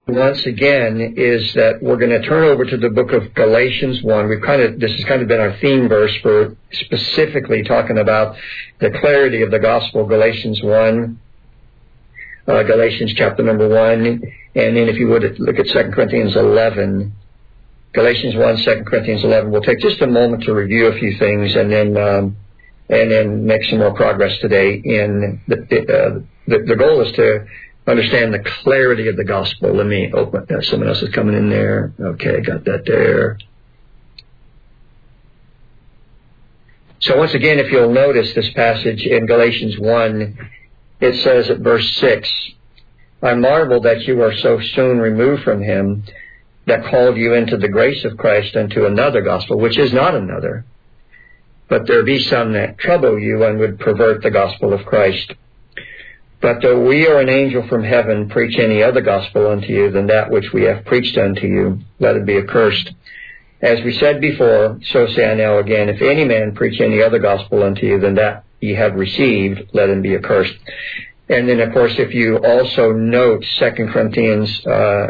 once again is that we're going to turn over to the book of Galatians 1. This has kind of been our theme verse for specifically talking about the clarity of the gospel, Galatians 1, Galatians chapter number 1, and then if you would look at 2 Corinthians 11, Galatians 1, 2 Corinthians 11. We'll take just a moment to review a few things and then make some more progress today. In the goal is to understand the clarity of the gospel. Let me open. Someone else is coming in there. Okay, got that there. So once again, if you'll notice this passage in Galatians 1, it says at verse 6, I marvel that you are so soon removed from him that called you into the grace of Christ unto another gospel, which is not another. But there be some that trouble you and would pervert the gospel of Christ. But though we or an angel from heaven preach any other gospel unto you than that which we have preached unto you, let it be accursed. As we said before, so say I now again, if any man preach any other gospel unto you than that ye have received, let him be accursed. And then, of course, if you also note 2 Corinthians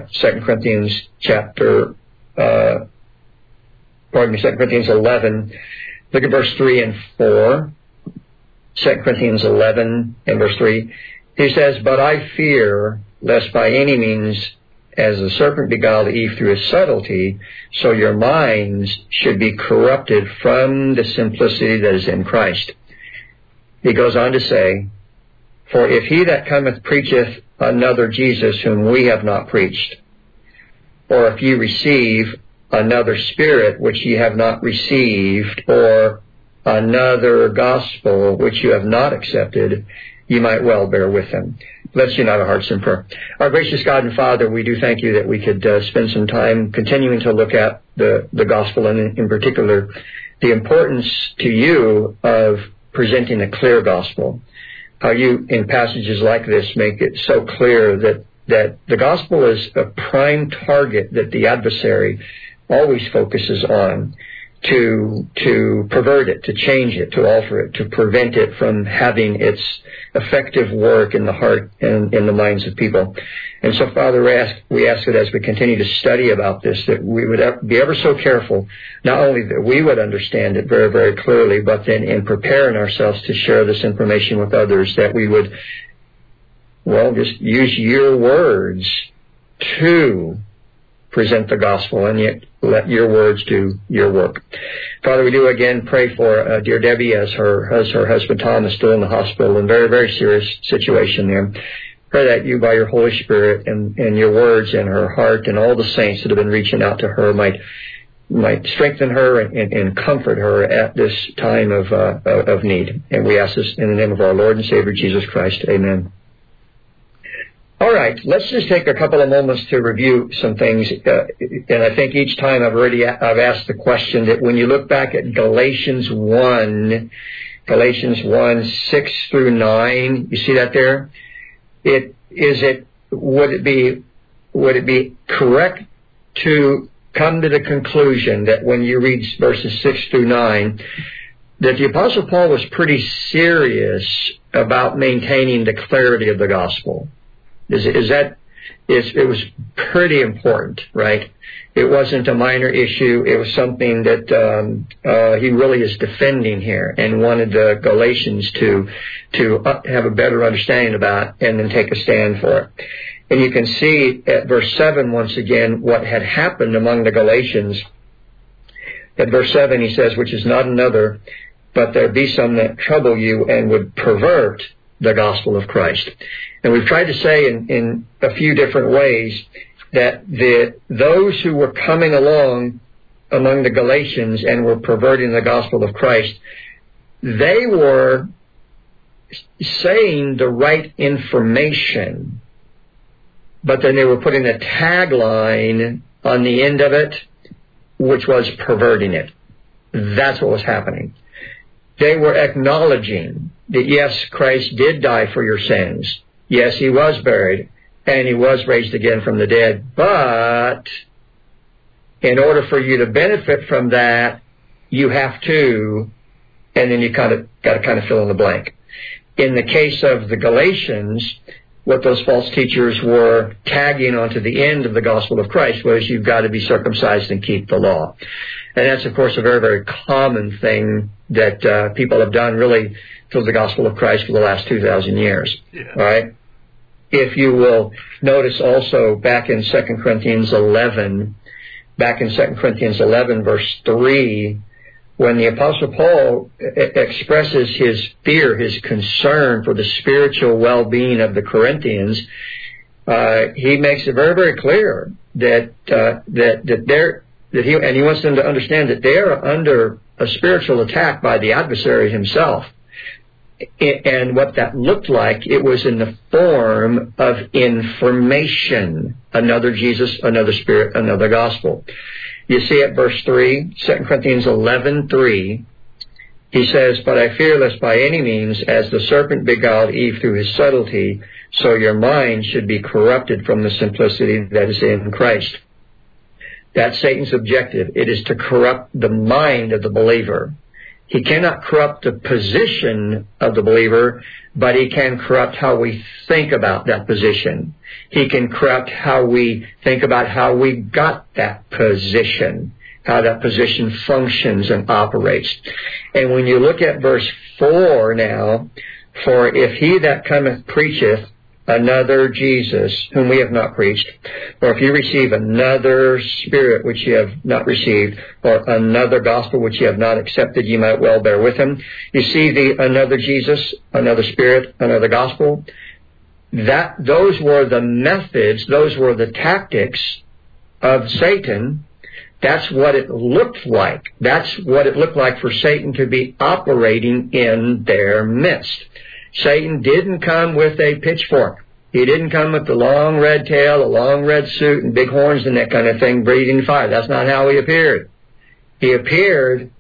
chapter 2 Corinthians 11, look at verse 3 and 4. 2 Corinthians 11 and verse 3. He says, but I fear lest by any means, as the serpent beguiled Eve through his subtlety, so your minds should be corrupted from the simplicity that is in Christ. He goes on to say, for if he that cometh preacheth another Jesus whom we have not preached, or if ye receive another spirit which ye have not received, or another gospel which you have not accepted, you might well bear with him. Let's unite our hearts in prayer. Our gracious God and Father, we do thank you that we could spend some time continuing to look at the gospel, and in particular, the importance to you of presenting a clear gospel. How you, in passages like this, make it so clear that the gospel is a prime target that the adversary always focuses on to pervert it, to change it, to alter it, to prevent it from having its effective work in the heart and in the minds of people. And so, Father, we ask that as we continue to study about this, that we would be ever so careful, not only that we would understand it very, very clearly, but then in preparing ourselves to share this information with others, that we would, just use your words to present the gospel, and yet let your words do your work. Father, we do again pray for dear Debbie as her husband Tom is still in the hospital in a very, very serious situation there. Pray that you, by your Holy Spirit and your words and her heart and all the saints that have been reaching out to her, might strengthen her and comfort her at this time of need. And we ask this in the name of our Lord and Savior Jesus Christ. Amen. All right, let's just take a couple of moments to review some things. And I think each time I've asked the question that when you look back at Galatians 1, 6 through 9, you see that there? Would it be correct to come to the conclusion that when you read verses 6 through 9, that the Apostle Paul was pretty serious about maintaining the clarity of the gospel? It was pretty important, right? It wasn't a minor issue. It was something that he really is defending here and wanted the Galatians to have a better understanding about and then take a stand for it. And you can see at verse 7 once again what had happened among the Galatians. At verse 7 he says, which is not another, but there be some that trouble you and would pervert the gospel of Christ. And we've tried to say in a few different ways that those who were coming along among the Galatians and were perverting the gospel of Christ, they were saying the right information, but then they were putting a tagline on the end of it, which was perverting it. That's what was happening. They were acknowledging that, yes, Christ did die for your sins. Yes, he was buried, and he was raised again from the dead. But in order for you to benefit from that, you have to, and then you got to fill in the blank. In the case of the Galatians, what those false teachers were tagging onto the end of the gospel of Christ was you've got to be circumcised and keep the law. And that's, of course, a very, very common thing that people have done really through the gospel of Christ for the last 2,000 years. Yeah. All right? If you will notice also back in 2 Corinthians 11, verse 3, when the Apostle Paul expresses his fear, his concern for the spiritual well-being of the Corinthians, he makes it very, very clear that he wants them to understand that they are under a spiritual attack by the adversary himself. And what that looked like, it was in the form of information. Another Jesus, another Spirit, another gospel. You see at verse 3, 2 Corinthians 11:3, he says, "But I fear lest by any means, as the serpent beguiled Eve through his subtlety, so your mind should be corrupted from the simplicity that is in Christ." That's Satan's objective. It is to corrupt the mind of the believer. He cannot corrupt the position of the believer, but he can corrupt how we think about that position. He can corrupt how we think about how we got that position, how that position functions and operates. And when you look at verse 4 now, "For if he that cometh preacheth another Jesus, whom we have not preached, or if you receive another spirit which ye have not received, or another gospel which ye have not accepted, ye might well bear with him." You see the another Jesus, another spirit, another gospel? Those were the methods, those were the tactics of Satan. That's what it looked like. That's what it looked like for Satan to be operating in their midst. Satan didn't come with a pitchfork. He didn't come with the long red tail, a long red suit, and big horns and that kind of thing, breathing fire. That's not how he appeared. He appeared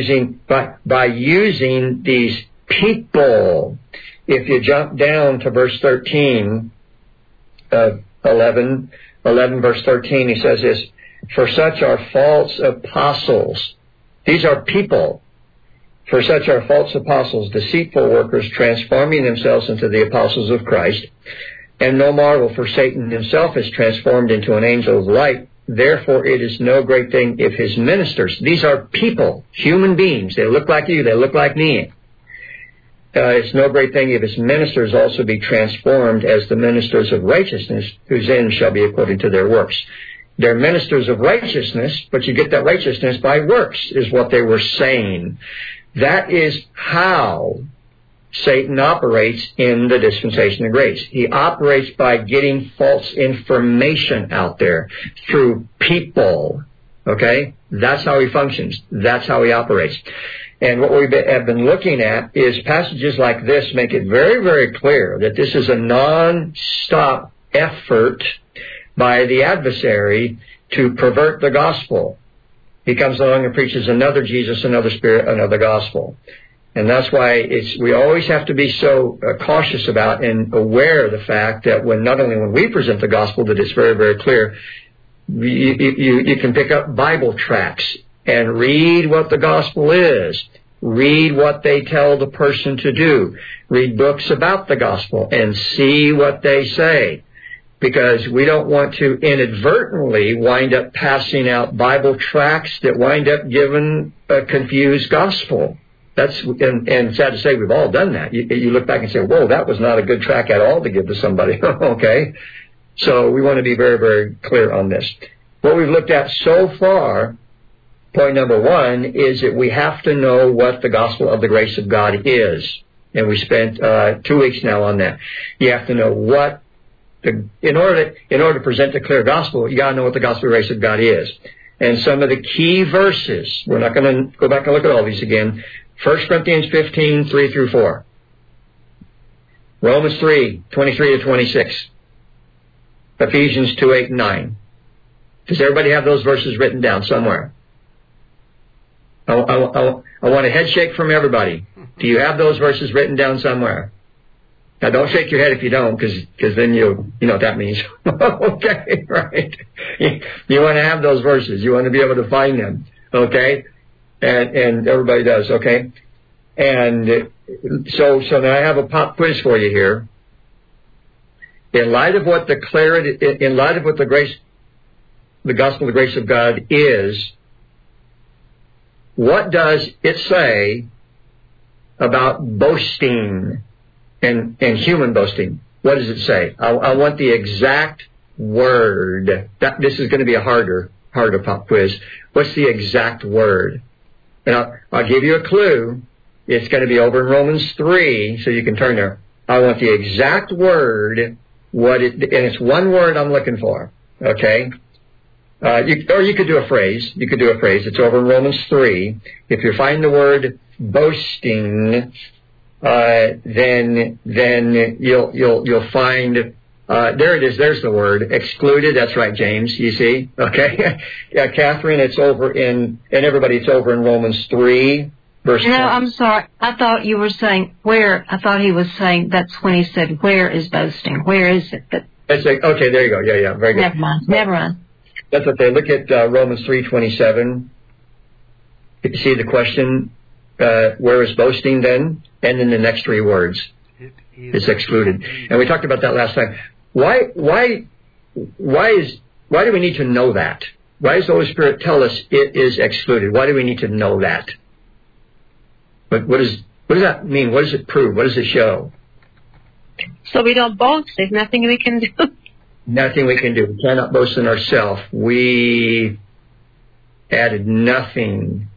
by using these people. If you jump down to verse 13 of 11 verse 13, he says this, "For such are false apostles." These are people. "For such are false apostles, deceitful workers, transforming themselves into the apostles of Christ. And no marvel, for Satan himself is transformed into an angel of light. Therefore it is no great thing if his ministers," these are people, human beings, they look like you, they look like me. "It's no great thing if his ministers also be transformed as the ministers of righteousness, whose end shall be according to their works." They're ministers of righteousness, but you get that righteousness by works, is what they were saying. That is how Satan operates in the dispensation of grace. He operates by getting false information out there through people. Okay? That's how he functions. That's how he operates. And what we have been looking at is passages like this make it very, very clear that this is a non-stop effort by the adversary to pervert the gospel. He comes along and preaches another Jesus, another Spirit, another gospel. And that's why we always have to be so cautious about and aware of the fact that not only when we present the gospel that it's very, very clear, you can pick up Bible tracts and read what the gospel is. Read what they tell the person to do. Read books about the gospel and see what they say. Because we don't want to inadvertently wind up passing out Bible tracts that wind up giving a confused gospel. And sad to say, we've all done that. You look back and say, whoa, that was not a good tract at all to give to somebody. Okay? So we want to be very, very clear on this. What we've looked at so far, point number 1, is that we have to know what the gospel of the grace of God is. And we spent 2 weeks now on that. You have to know what in order to present the clear gospel, you got to know what the gospel of the grace of God is. And some of the key verses, we're not going to go back and look at all these again. 1 Corinthians 15, 3 through 4. Romans 3, 23 to 26. Ephesians 2, 8 and 9. Does everybody have those verses written down somewhere? I want a head shake from everybody. Do you have those verses written down somewhere? Now, don't shake your head if you don't, because then you know what that means. Okay, right? You want to have those verses. You want to be able to find them, okay? And everybody does, okay? And so now I have a pop quiz for you here. in light of what the gospel of the grace of God is, what does it say about boasting and human boasting? What does it say? I want the exact word. This is going to be a harder pop quiz. What's the exact word? And I'll give you a clue. It's going to be over in Romans 3, so you can turn there. I want the exact word, and it's one word I'm looking for. Okay? You could do a phrase. It's over in Romans 3. If you find the word boasting, then you'll find there it is. There's the word excluded. That's right, James. You see, okay. Yeah, Catherine. It's over in, and everybody. It's over in Romans 3, verse. No, 20. I'm sorry. I thought you were saying where. I thought he was saying that's when he said, "Where is boasting? Where is it?" Okay, there you go. Yeah, very good. Never mind. That's okay. Look at Romans 3:27. You see the question, where is boasting then? And then the next three words. It's excluded. And we talked about that last time. Why do we need to know that? Why does the Holy Spirit tell us it is excluded? Why do we need to know that? But what does that mean? What does it prove? What does it show? So we don't boast. There's nothing we can do. Nothing we can do. We cannot boast in ourselves. We added nothing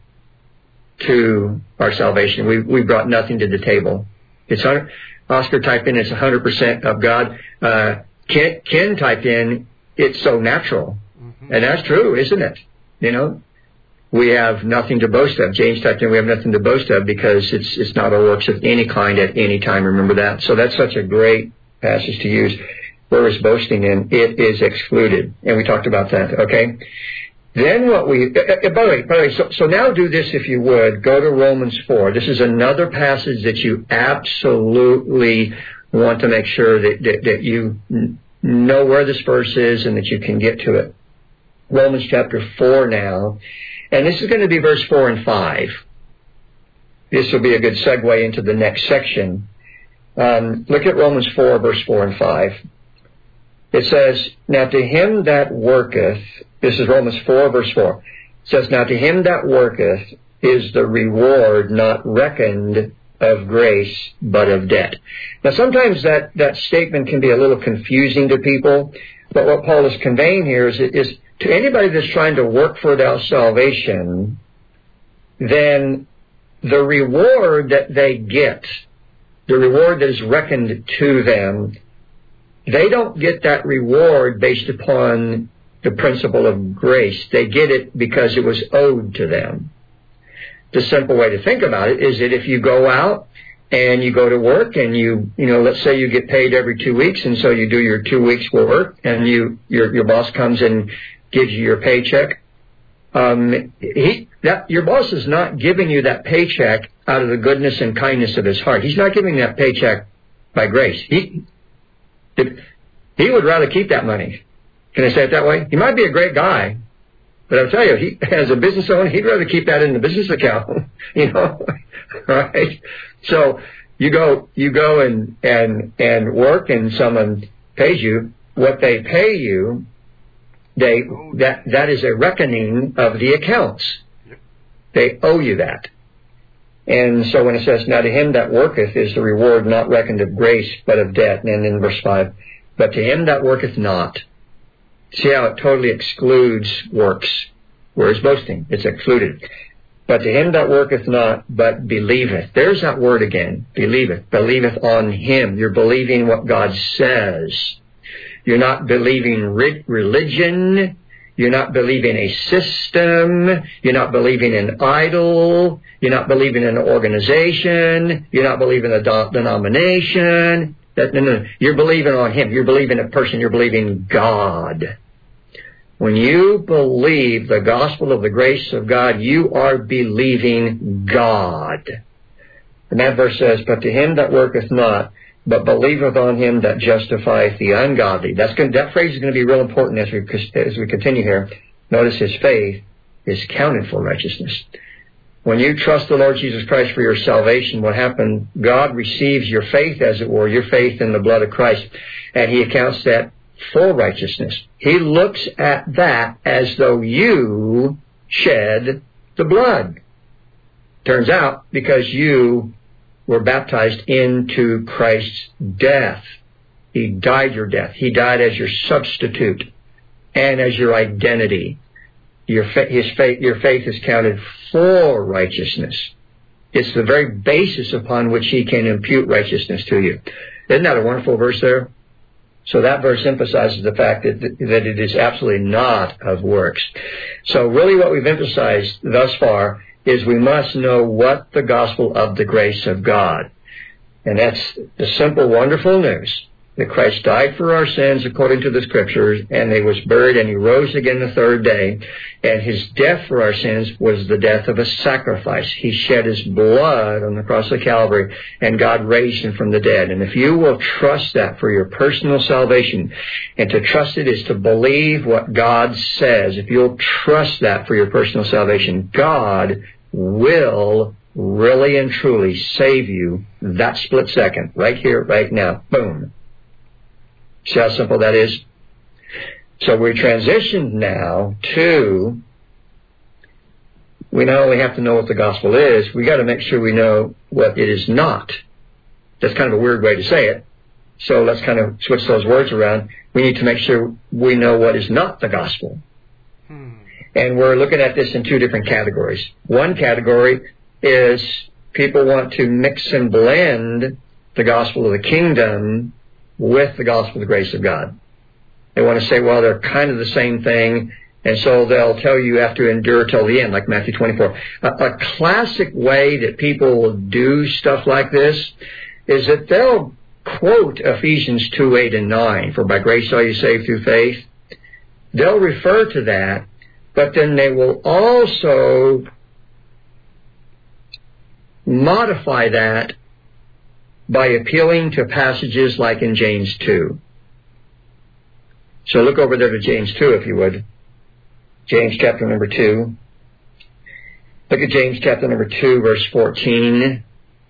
to our salvation. We brought nothing to the table. It's Oscar typed in, it's 100% of God. Ken typed in, it's so natural. Mm-hmm. And that's true, isn't it? You know, we have nothing to boast of. James typed in, we have nothing to boast of because it's not our works of any kind at any time. Remember that? So that's such a great passage to use. Where is boasting in? It is excluded. And we talked about that, okay? Then what by the way, so now do this if you would. Go to Romans 4. This is another passage that you absolutely want to make sure that you know where this verse is and that you can get to it. Romans chapter 4 now. And this is going to be verse 4 and 5. This will be a good segue into the next section. Look at Romans 4, verse 4 and 5. It says, now to him that worketh, this is Romans 4, verse 4. It says, now to him that worketh is the reward not reckoned of grace, but of debt. Now sometimes that statement can be a little confusing to people, but what Paul is conveying here is to anybody that's trying to work for their salvation, then the reward that they get, the reward that is reckoned to them, they don't get that reward based upon the principle of grace. They get it because it was owed to them. The simple way to think about it is that if you go out and you go to work and you let's say you get paid every 2 weeks, and so you do your 2 weeks work, and your boss comes and gives you your paycheck. Your boss is not giving you that paycheck out of the goodness and kindness of his heart. He's not giving that paycheck by grace. He would rather keep that money. Can I say it that way? He might be a great guy, but I'll tell you, as a business owner, he'd rather keep that in the business account, right? So you go and work, and someone pays you. What they pay you, that is a reckoning of the accounts. They owe you that. And so when it says, now to him that worketh is the reward not reckoned of grace, but of debt. And then in verse 5, but to him that worketh not. See how it totally excludes works. Where is boasting? It's excluded. But to him that worketh not, but believeth. There's that word again. Believeth. Believeth on him. You're believing what God says. You're not believing religion. You're not believing a system. You're not believing an idol. You're not believing an organization. You're not believing a denomination. No. You're believing on him. You're believing a person. You're believing God. When you believe the gospel of the grace of God, you are believing God. And that verse says, but to him that worketh not, but believeth on him that justifieth the ungodly. That phrase is going to be real important as we continue here. Notice his faith is counted for righteousness. When you trust the Lord Jesus Christ for your salvation, what happened? God receives your faith, as it were, your faith in the blood of Christ, and He accounts that for righteousness. He looks at that as though you shed the blood. Turns out, because you were baptized into Christ's death. He died your death. He died as your substitute and as your identity. Your faith is counted for righteousness. It's the very basis upon which He can impute righteousness to you. Isn't that a wonderful verse there? So that verse emphasizes the fact that it is absolutely not of works. So really what we've emphasized thus far is we must know what the gospel of the grace of God. And that's the simple, wonderful news that Christ died for our sins according to the Scriptures, and He was buried, and He rose again the third day. And His death for our sins was the death of a sacrifice. He shed His blood on the cross of Calvary, and God raised Him from the dead. And if you will trust that for your personal salvation, and to trust it is to believe what God says, if you'll trust that for your personal salvation, God will really and truly save you that split second, right here, right now. Boom. See how simple that is? So we transitioned now to, we not only have to know what the gospel is, we got to make sure we know what it is not. That's kind of a weird way to say it. So let's kind of switch those words around. We need to make sure we know what is not the gospel. And we're looking at this in two different categories. One category is people want to mix and blend the gospel of the kingdom with the gospel of the grace of God. They want to say, well, they're kind of the same thing, and so they'll tell you you have to endure till the end, like Matthew 24. A classic way that people will do stuff like this is that they'll quote Ephesians 2, 8, and 9, for by grace are you saved through faith. They'll refer to that, but then they will also modify that by appealing to passages like in James 2. So look over there to James 2, if you would. James chapter number 2. Look at James chapter number 2, verse 14.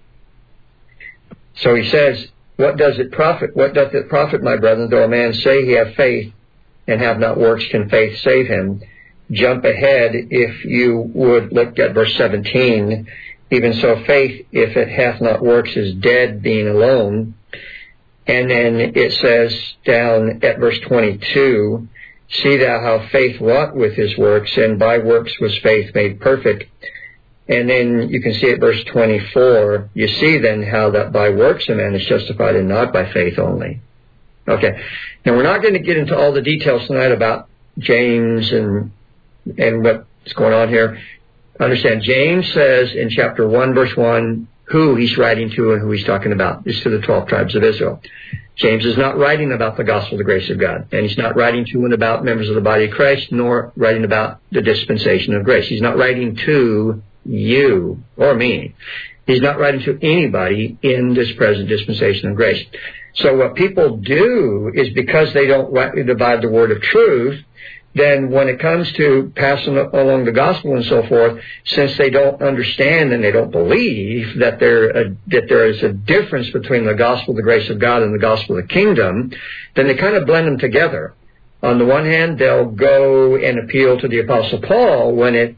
So he says, What doth it profit, my brethren, though a man say he have faith and have not works, can faith save him? Jump ahead, if you would, look at verse 17. Even so, faith, if it hath not works, is dead, being alone. And then it says down at verse 22, see thou how faith wrought with his works, and by works was faith made perfect. And then you can see at verse 24, you see then how that by works a man is justified and not by faith only. Okay. Now we're not going to get into all the details tonight about James and what's going on here. Understand, James says in chapter 1, verse 1, who he's writing to and who he's talking about. It's to the 12 tribes of Israel. James is not writing about the gospel of the grace of God. And he's not writing to and about members of the body of Christ, nor writing about the dispensation of grace. He's not writing to you or me. He's not writing to anybody in this present dispensation of grace. So what people do is, because they don't rightly divide the word of truth, then when it comes to passing along the gospel and so forth, since they don't understand and they don't believe that there is a difference between the gospel of the grace of God and the gospel of the kingdom, then they kind of blend them together. On the one hand, they'll go and appeal to the Apostle Paul when it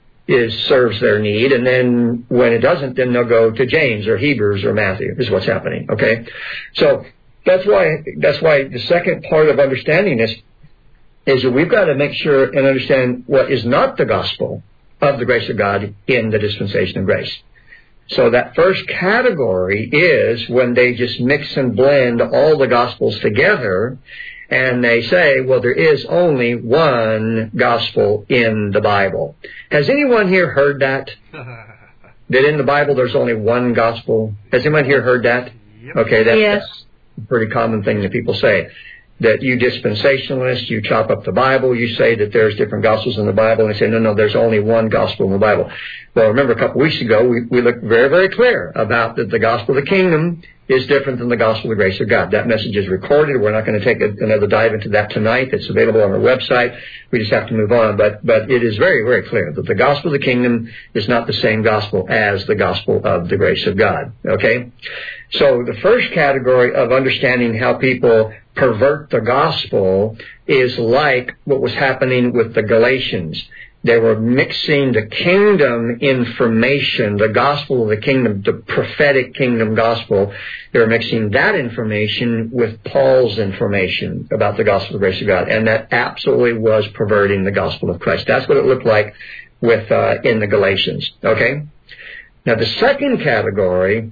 serves their need, and then when it doesn't, then they'll go to James or Hebrews or Matthew, is what's happening. Okay? So that's why the second part of understanding this is that we've got to make sure and understand what is not the gospel of the grace of God in the dispensation of grace. So that first category is when they just mix and blend all the gospels together, and they say, well, there is only one gospel in the Bible. Has anyone here heard that? That in the Bible there's only one gospel? Has anyone here heard that? Yep. Okay, Yes. that's a pretty common thing that people say. That you dispensationalists, you chop up the Bible, you say that there's different gospels in the Bible, and they say, no, there's only one gospel in the Bible. Well, remember a couple weeks ago, we looked very, very clear about that the gospel of the kingdom is different than the gospel of the grace of God. That message is recorded. We're not going to take another dive into that tonight. It's available on our website. We just have to move on. But it is very, very clear that the gospel of the kingdom is not the same gospel as the gospel of the grace of God. Okay? So the first category of understanding how people pervert the gospel is like what was happening with the Galatians. They were mixing the kingdom information, the gospel of the kingdom, the prophetic kingdom gospel. They were mixing that information with Paul's information about the gospel of the grace of God. And that absolutely was perverting the gospel of Christ. That's what it looked like with in the Galatians. Okay? Now the second category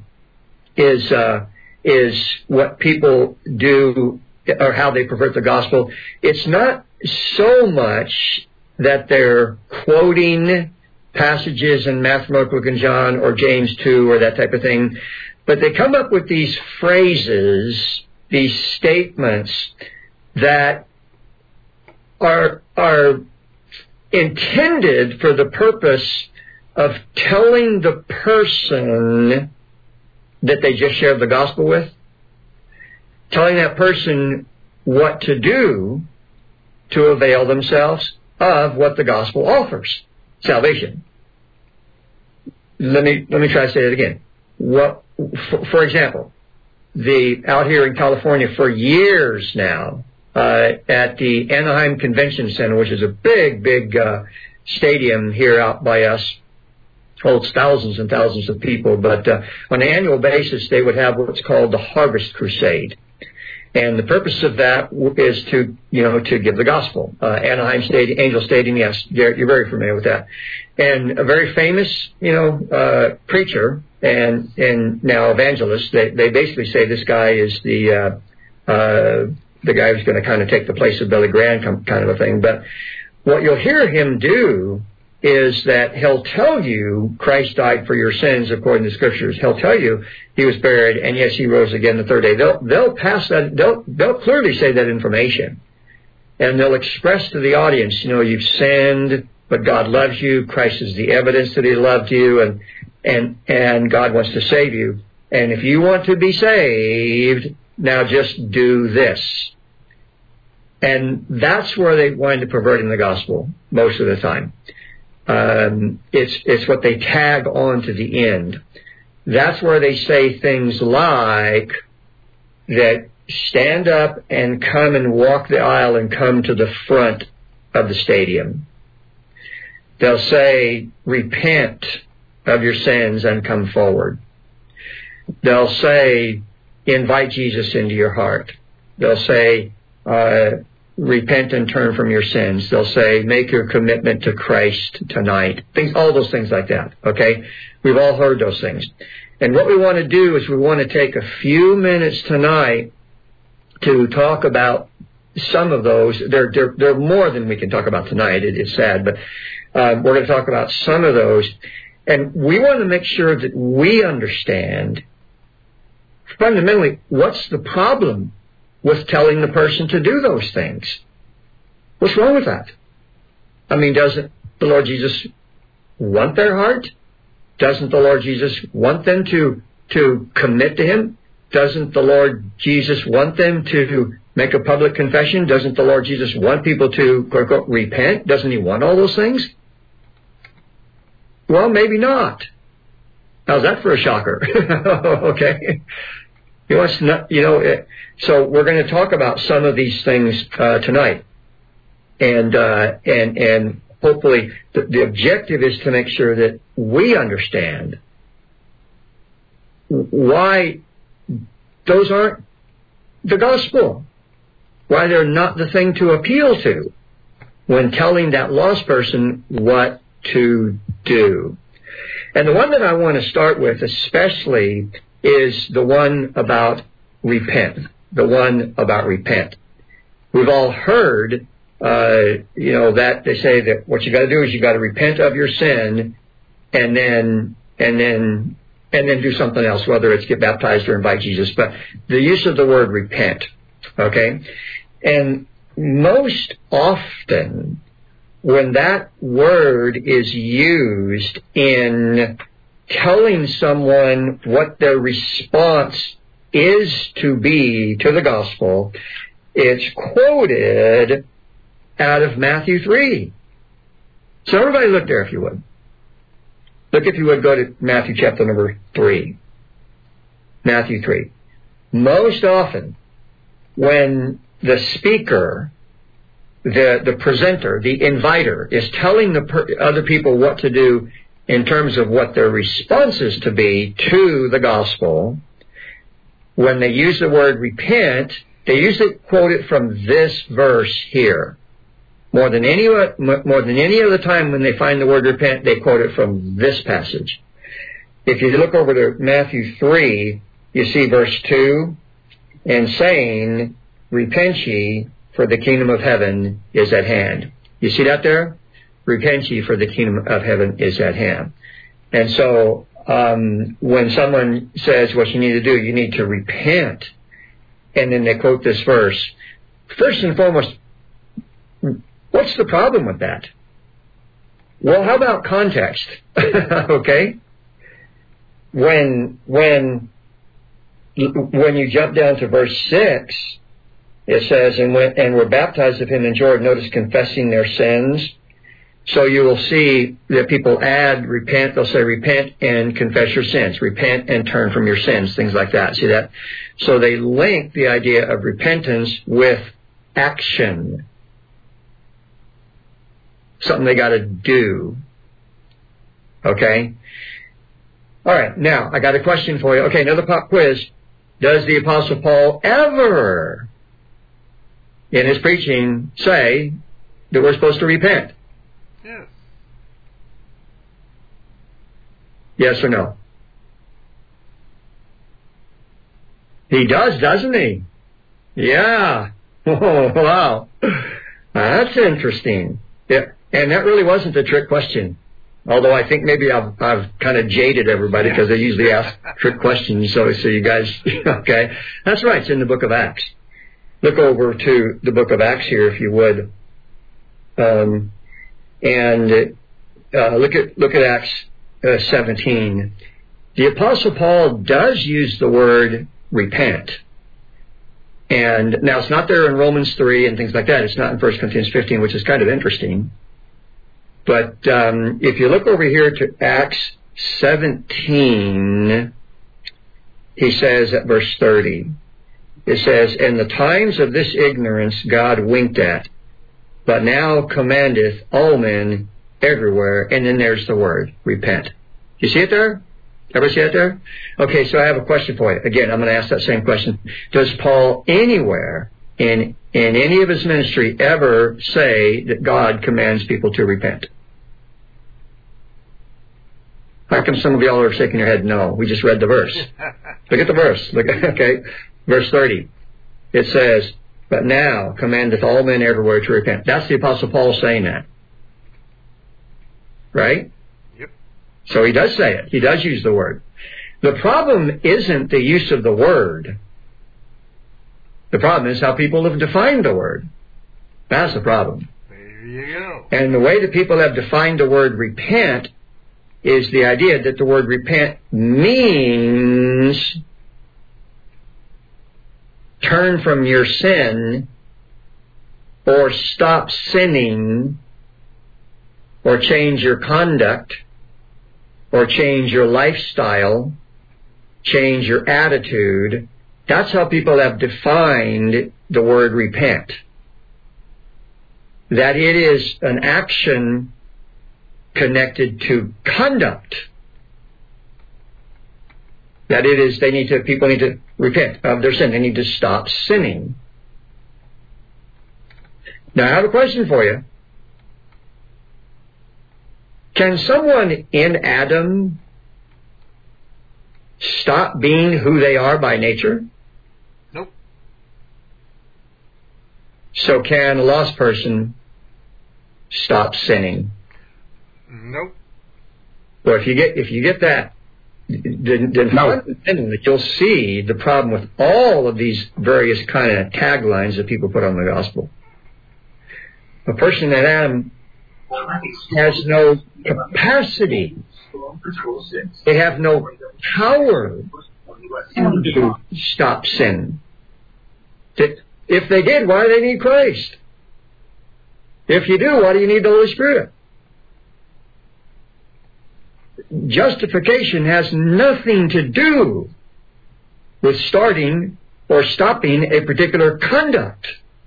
is what people do or how they pervert the gospel. It's not so much that they're quoting passages in Matthew, Mark, Luke, and John, or James 2, or that type of thing, but they come up with these phrases, these statements that are intended for the purpose of telling the person that they just shared the gospel with, telling that person what to do to avail themselves of what the gospel offers, salvation. Let me try to say it again. For example, out here in California for years now, at the Anaheim Convention Center, which is a big stadium here out by us, holds thousands and thousands of people, but on an annual basis they would have what's called the Harvest Crusade. And the purpose of that is to give the gospel. Anaheim Stadium, Angel Stadium, yes, you're very familiar with that. And a very famous, preacher and now evangelist, they basically say this guy is the guy who's going to kind of take the place of Billy Graham kind of a thing. But what you'll hear him do is that he'll tell you Christ died for your sins according to the Scriptures. He'll tell you he was buried, and yes, he rose again the third day. They'll pass that. They'll clearly say that information, and they'll express to the audience, you've sinned, but God loves you. Christ is the evidence that He loved you, and God wants to save you. And if you want to be saved, now just do this. And that's where they wind up perverting the gospel most of the time. It's what they tag on to the end. That's where they say things like that stand up and come and walk the aisle and come to the front of the stadium. They'll say, repent of your sins and come forward. They'll say, invite Jesus into your heart. They'll say, repent and turn from your sins. They'll say, make your commitment to Christ tonight. All those things like that, okay? We've all heard those things. And what we want to do is we want to take a few minutes tonight to talk about some of those. There are more than we can talk about tonight. It's sad, but we're going to talk about some of those. And we want to make sure that we understand fundamentally what's the problem with telling the person to do those things. What's wrong with that? I mean, doesn't the Lord Jesus want their heart? Doesn't the Lord Jesus want them to commit to Him? Doesn't the Lord Jesus want them to make a public confession? Doesn't the Lord Jesus want people to, quote unquote, repent? Doesn't He want all those things? Well, maybe not. How's that for a shocker? Okay. He wants to, so we're going to talk about some of these things tonight, and hopefully the objective is to make sure that we understand why those aren't the gospel, why they're not the thing to appeal to when telling that lost person what to do. And the one that I want to start with especially is the one about repent. The one about repent. We've all heard, that they say that what you got to do is you got to repent of your sin, and then do something else, whether it's get baptized or invite Jesus. But the use of the word repent, okay, and most often when that word is used in telling someone what their response is to be to the gospel, it's quoted out of Matthew 3. So everybody look there if you would. Look, if you would, go to Matthew chapter number 3. Matthew 3. Most often, when the speaker, the presenter, the inviter, is telling the other people what to do in terms of what their response is to be to the gospel, when they use the word repent, they usually quote it from this verse here. More than any other time when they find the word repent, they quote it from this passage. If you look over to Matthew 3, you see verse 2, and saying, repent ye, for the kingdom of heaven is at hand. You see that there? Repent ye, for the kingdom of heaven is at hand. And so, when someone says what you need to do, you need to repent, and then they quote this verse, first and foremost, what's the problem with that? Well, how about context? Okay? When you jump down to verse 6, it says, and were baptized of him in Jordan, notice, confessing their sins. So you will see that people add repent, they'll say repent and confess your sins, repent and turn from your sins, things like that. See that? So they link the idea of repentance with action. Something they got to do. Okay? All right, now, I got a question for you. Okay, another pop quiz. Does the Apostle Paul ever, in his preaching, say that we're supposed to repent? Yes. Yes or no? He does, doesn't he? Yeah. Oh, wow. That's interesting. Yeah. And that really wasn't a trick question. Although I think maybe I've kind of jaded everybody because they usually ask trick questions. So you guys, okay. That's right. It's in the book of Acts. Look over to the book of Acts here, if you would. Look at Acts 17. The Apostle Paul does use the word repent. And now it's not there in Romans 3 and things like that. It's not in 1 Corinthians 15, which is kind of interesting. But if you look over here to Acts 17, he says at verse 30, it says, and the times of this ignorance God winked at, but now commandeth all men everywhere. And then there's the word, repent. You see it there? Ever see it there? Okay, so I have a question for you. Again, I'm going to ask that same question. Does Paul anywhere in any of his ministry ever say that God commands people to repent? How come some of y'all are shaking your head no? We just read the verse. Look at the verse. Okay, verse 30. It says, but now commandeth all men everywhere to repent. That's the Apostle Paul saying that. Right? Yep. So he does say it. He does use the word. The problem isn't the use of the word. The problem is how people have defined the word. That's the problem. There you go. And the way that people have defined the word repent is the idea that the word repent means turn from your sin or stop sinning or change your conduct or change your lifestyle, change your attitude. That's how people have defined the word repent. That it is an action connected to conduct. That it is, people need to repent of their sin. They need to stop sinning. Now I have a question for you. Can someone in Adam stop being who they are by nature? Nope. So can a lost person stop sinning? Nope. Well, if you get that, then you'll see the problem with all of these various kind of taglines that people put on the gospel. A person in Adam has no capacity. They have no power to stop sin. If they did, why do they need Christ? If you do, why do you need the Holy Spirit? Justification has nothing to do with starting or stopping a particular conduct.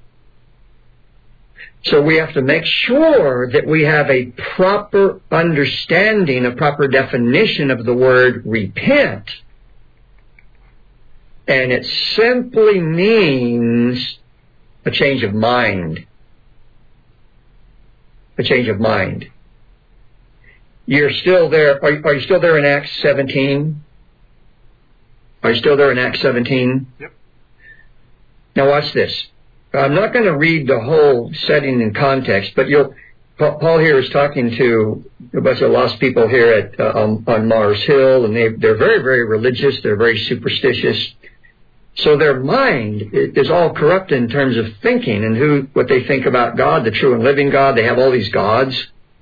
So we have to make sure that we have a proper understanding, a proper definition of the word repent. And it simply means a change of mind. A change of mind. You're still there. Are you still there in Acts 17? Are you still there in Acts 17? Yep. Now watch this. I'm not going to read the whole setting and context, but Paul here is talking to a bunch of lost people here at on Mars Hill, and they're very, very religious. They're very superstitious. So their mind is all corrupt in terms of thinking and what they think about God, the true and living God. They have all these gods.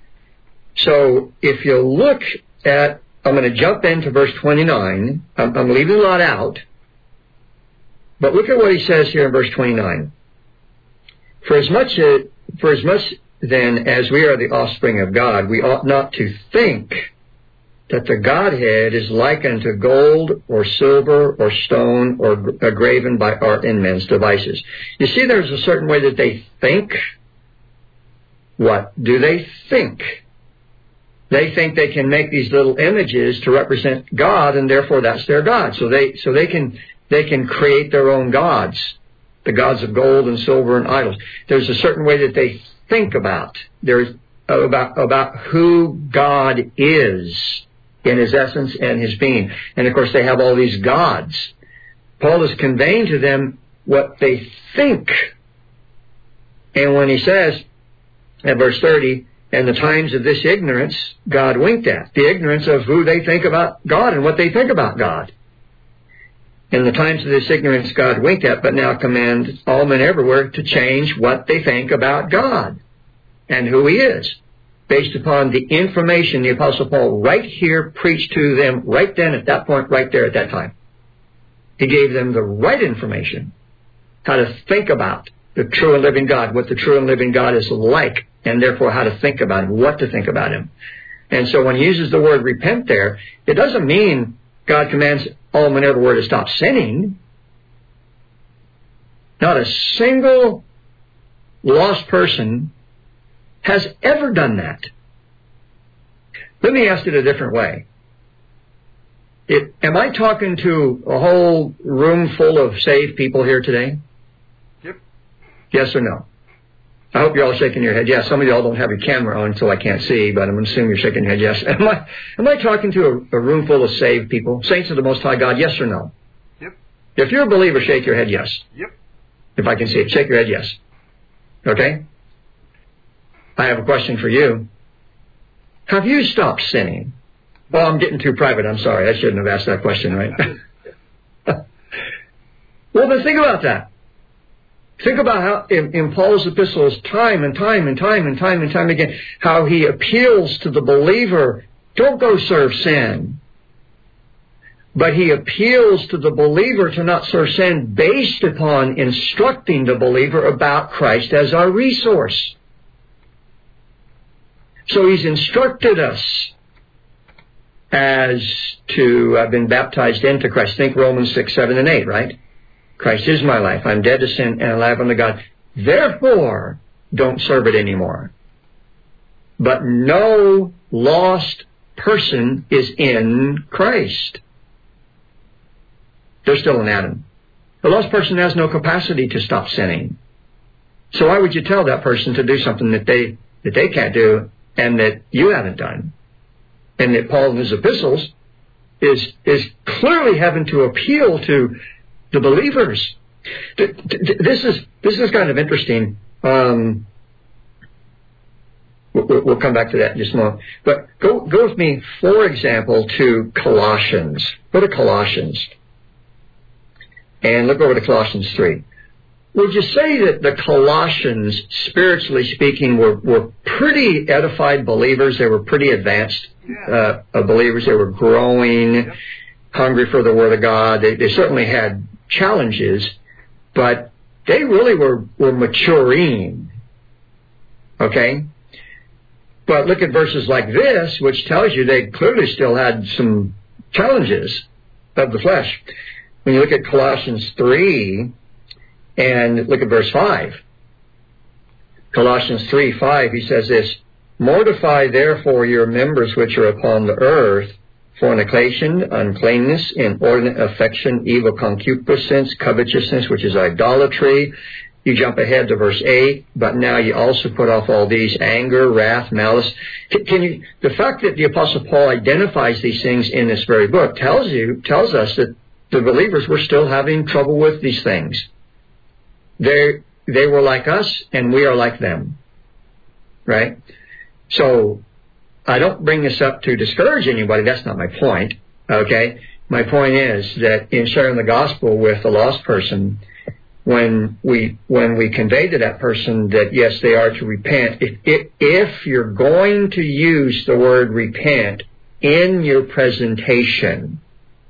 So if you look at, I'm going to jump into verse 29. I'm leaving a lot out. But look at what he says here in verse 29. For as much then as we are the offspring of God, we ought not to think that the Godhead is like unto gold or silver or stone or graven by art in men's devices. You see, there's a certain way that they think. What do they think? They think they can make these little images to represent God, and therefore that's their God. So they can create their own gods, the gods of gold and silver and idols. There's a certain way that they think about. There's about who God is in His essence and His being. And of course they have all these gods. Paul is conveying to them what they think. And when he says, at verse 30, and the times of this ignorance God winked at. The ignorance of who they think about God and what they think about God. In the times of this ignorance God winked at, but now commands all men everywhere to change what they think about God and who He is, based upon the information the Apostle Paul right here preached to them right then at that point, right there at that time. He gave them the right information, how to think about the true and living God, what the true and living God is like, and therefore how to think about Him, what to think about Him. And so when he uses the word repent there, it doesn't mean God commands all men everywhere to stop sinning. Not a single lost person has ever done that. Let me ask it a different way. Am I talking to a whole room full of saved people here today? Yep. Yes or no? I hope you're all shaking your head. Yes, some of y'all don't have your camera on, so I can't see, but I'm assuming you're shaking your head. Yes. Am I talking to a room full of saved people, saints of the Most High God? Yes or no? Yep. If you're a believer, shake your head yes. Yep. If I can see it, shake your head yes. Okay? I have a question for you. Have you stopped sinning? Well, I'm getting too private. I'm sorry. I shouldn't have asked that question, right? Well, then think about that. Think about how in Paul's epistles, time and time again, how he appeals to the believer, don't go serve sin. But he appeals to the believer to not serve sin based upon instructing the believer about Christ as our resource. So he's instructed us as to have been baptized into Christ. Think Romans 6, 7, and 8, right? Christ is my life. I'm dead to sin and alive unto God. Therefore, don't serve it anymore. But no lost person is in Christ. They're still in Adam. The lost person has no capacity to stop sinning. So why would you tell that person to do something that they can't do and that you haven't done? And that Paul in his epistles is clearly having to appeal to the believers. This is kind of interesting. We'll come back to that in just a moment. But go with me, for example, to Colossians. Go to Colossians. And look over to Colossians 3. Would you say that the Colossians, spiritually speaking, were pretty edified believers? They were pretty advanced believers. They were growing. hungry for the Word of God. They certainly had challenges, but they really were maturing. Okay? But look at verses like this, which tells you they clearly still had some challenges of the flesh. When you look at Colossians 3 and look at verse 5. Colossians 3:5, he says this, mortify therefore your members which are upon the earth, fornication, uncleanness, inordinate affection, evil concupiscence, covetousness, which is idolatry. You jump ahead to verse 8, but now you also put off all these, anger, wrath, malice. The fact that the Apostle Paul identifies these things in this very book tells us that the believers were still having trouble with these things. They were like us, and we are like them. Right? So, I don't bring this up to discourage anybody. That's not my point. Okay? My point is that in sharing the gospel with a lost person, when we convey to that person that yes, they are to repent, if you're going to use the word repent in your presentation,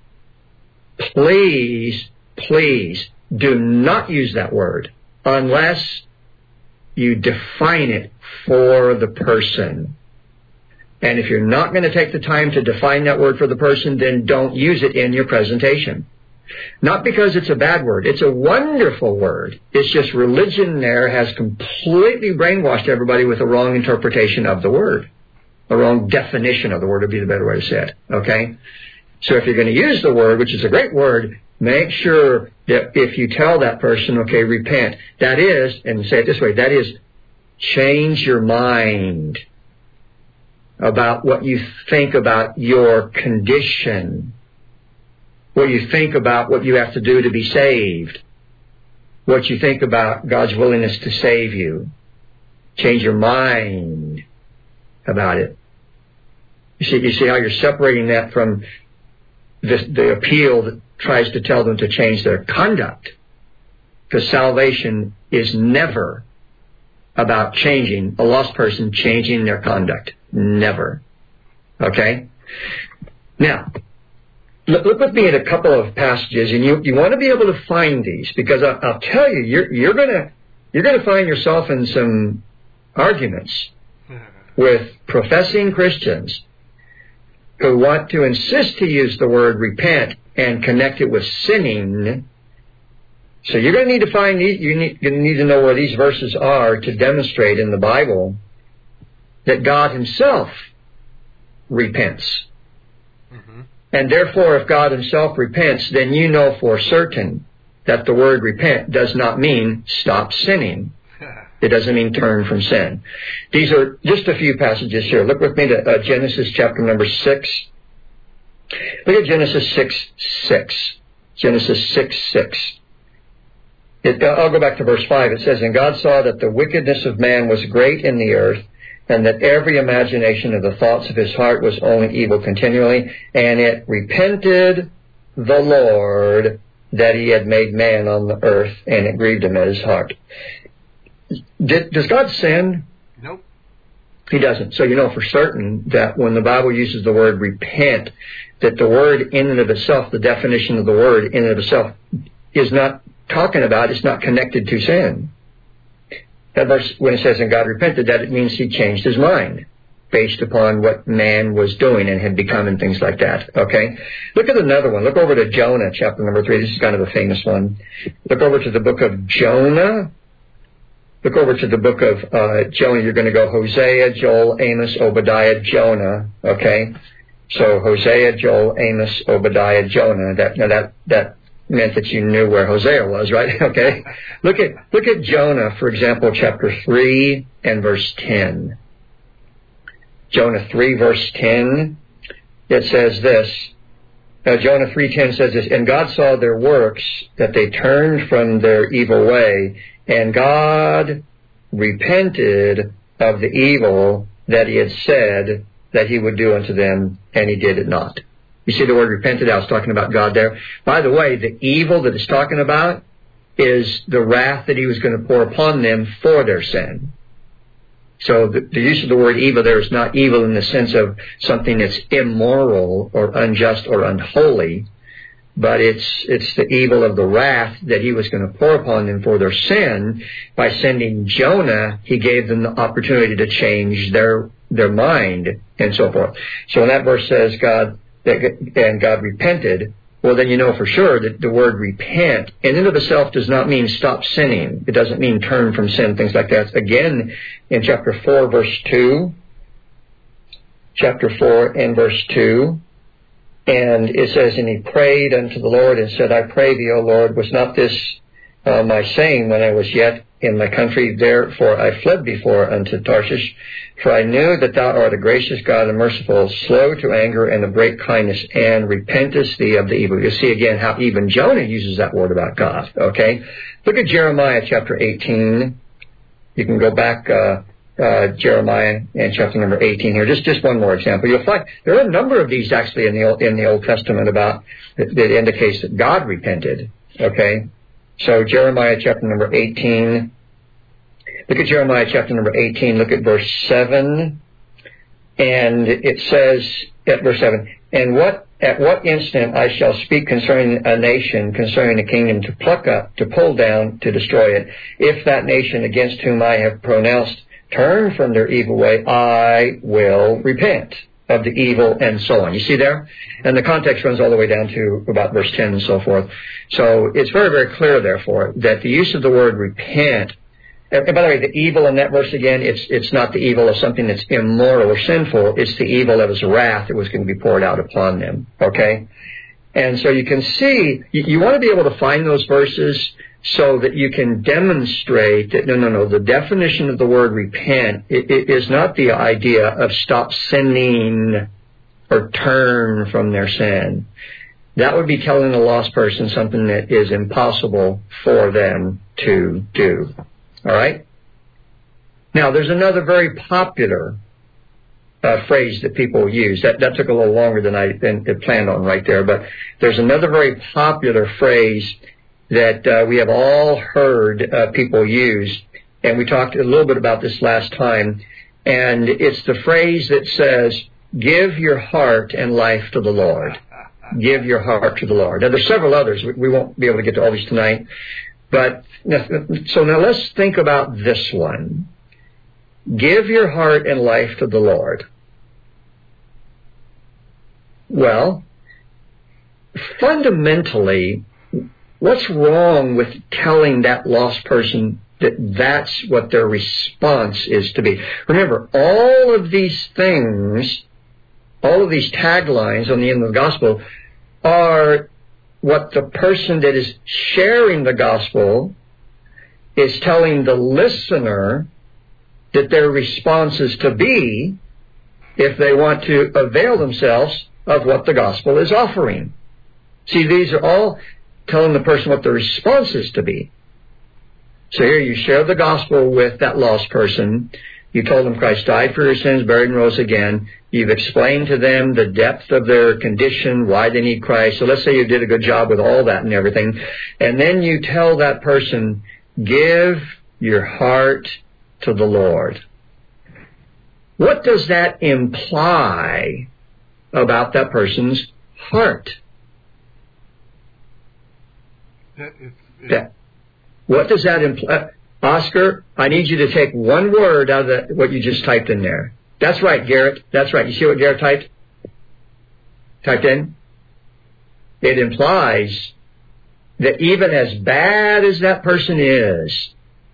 please do not use that word unless you define it for the person. And if you're not going to take the time to define that word for the person, then don't use it in your presentation. Not because it's a bad word. It's a wonderful word. It's just religion there has completely brainwashed everybody with a wrong interpretation of the word. A wrong definition of the word would be the better way to say it. Okay? So if you're going to use the word, which is a great word, make sure that if you tell that person, okay, repent, that is, and say it this way, that is, change your mind about what you think about your condition, what you think about what you have to do to be saved, what you think about God's willingness to save you. Change your mind about it. You see how you're separating that from the appeal that tries to tell them to change their conduct. Because salvation is never about changing, a lost person changing their conduct. Never. Okay? Now, look with me at a couple of passages, and you want to be able to find these, because I'll tell you, you're going to find yourself in some arguments with professing Christians who want to insist to use the word repent and connect it with sinning. So you're going to need to find these, you're going to need to know where these verses are to demonstrate in the Bible that God Himself repents. Mm-hmm. And therefore, if God Himself repents, then you know for certain that the word repent does not mean stop sinning. It doesn't mean turn from sin. These are just a few passages here. Look with me to Genesis chapter number 6. Look at Genesis 6:6. Genesis 6:6. I'll go back to verse 5. It says, and God saw that the wickedness of man was great in the earth, and that every imagination of the thoughts of his heart was only evil continually, and it repented the Lord that He had made man on the earth, and it grieved Him at His heart. Does God sin? Nope. He doesn't. So you know for certain that when the Bible uses the word repent, that the word in and of itself, the definition of the word in and of itself, is not talking about, it's not connected to sin. That verse, when it says, and God repented, that it means He changed His mind based upon what man was doing and had become and things like that. Okay? Look at another one. Look over to Jonah, chapter number 3. This is kind of a famous one. Look over to the book of Jonah. Look over to the book of Jonah. You're going to go Hosea, Joel, Amos, Obadiah, Jonah. Okay? So Hosea, Joel, Amos, Obadiah, Jonah. That meant that you knew where Hosea was, right? Okay. Look at Jonah, for example, chapter 3 and verse 10. Jonah 3, verse 10. It says this. Jonah 3:10 says this, and God saw their works, that they turned from their evil way, and God repented of the evil that He had said that He would do unto them, and He did it not. You see the word repented? I was talking about God there. By the way, the evil that it's talking about is the wrath that He was going to pour upon them for their sin. So the use of the word evil there is not evil in the sense of something that's immoral or unjust or unholy, but it's the evil of the wrath that he was going to pour upon them for their sin. By sending Jonah, he gave them the opportunity to change their mind and so forth. So when that verse says God repented, well, then you know for sure that the word repent in and of itself does not mean stop sinning. It doesn't mean turn from sin, things like that. Again, in chapter 4, verse 2, chapter 4 and verse 2, and it says, and he prayed unto the Lord and said, I pray thee, O Lord, was not this my saying when I was yet in my country? Therefore I fled before unto Tarshish, for I knew that thou art a gracious God and merciful, slow to anger and of great kindness, and repentest thee of the evil. You'll see again how even Jonah uses that word about God. Okay? Look at Jeremiah chapter 18. You can go back, Jeremiah and chapter number 18 here. Just one more example. You'll find there are a number of these actually in the Old Testament about that indicates that God repented. Okay? So Jeremiah chapter number 18. Look at Jeremiah chapter number 18. Look at verse 7. And it says at verse 7, and at what instant I shall speak concerning a nation, concerning a kingdom, to pluck up, to pull down, to destroy it. If that nation against whom I have pronounced turn from their evil way, I will repent of the evil, and so on. You see there? And the context runs all the way down to about verse 10 and so forth. So it's very, very clear, therefore, that the use of the word repent, and by the way, the evil in that verse again, it's not the evil of something that's immoral or sinful, it's the evil of his wrath that was going to be poured out upon them. Okay? And so you can see, you want to be able to find those verses so that you can demonstrate that, no, the definition of the word repent it is not the idea of stop sinning or turn from their sin. That would be telling a lost person something that is impossible for them to do. All right? Now, there's another very popular phrase that people use. That took a little longer than I had planned on right there, but there's another very popular phrase that we have all heard people use, and we talked a little bit about this last time, and it's the phrase that says, give your heart and life to the Lord. Give your heart to the Lord. Now, there's several others. We won't be able to get to all these tonight, but so now let's think about this one. Give your heart and life to the Lord. Well, fundamentally, what's wrong with telling that lost person that that's what their response is to be? Remember, all of these things, all of these taglines on the end of the gospel are what the person that is sharing the gospel is telling the listener that their response is to be if they want to avail themselves of what the gospel is offering. See, these are all telling the person what the response is to be. So here you share the gospel with that lost person. You told them Christ died for your sins, buried and rose again. You've explained to them the depth of their condition, why they need Christ. So let's say you did a good job with all that and everything. And then you tell that person, give your heart to the Lord. What does that imply about that person's heart? What does that imply? Oscar, I need you to take one word out of what you just typed in there. That's right, Garrett. That's right. You see what Garrett typed in? It implies that even as bad as that person is,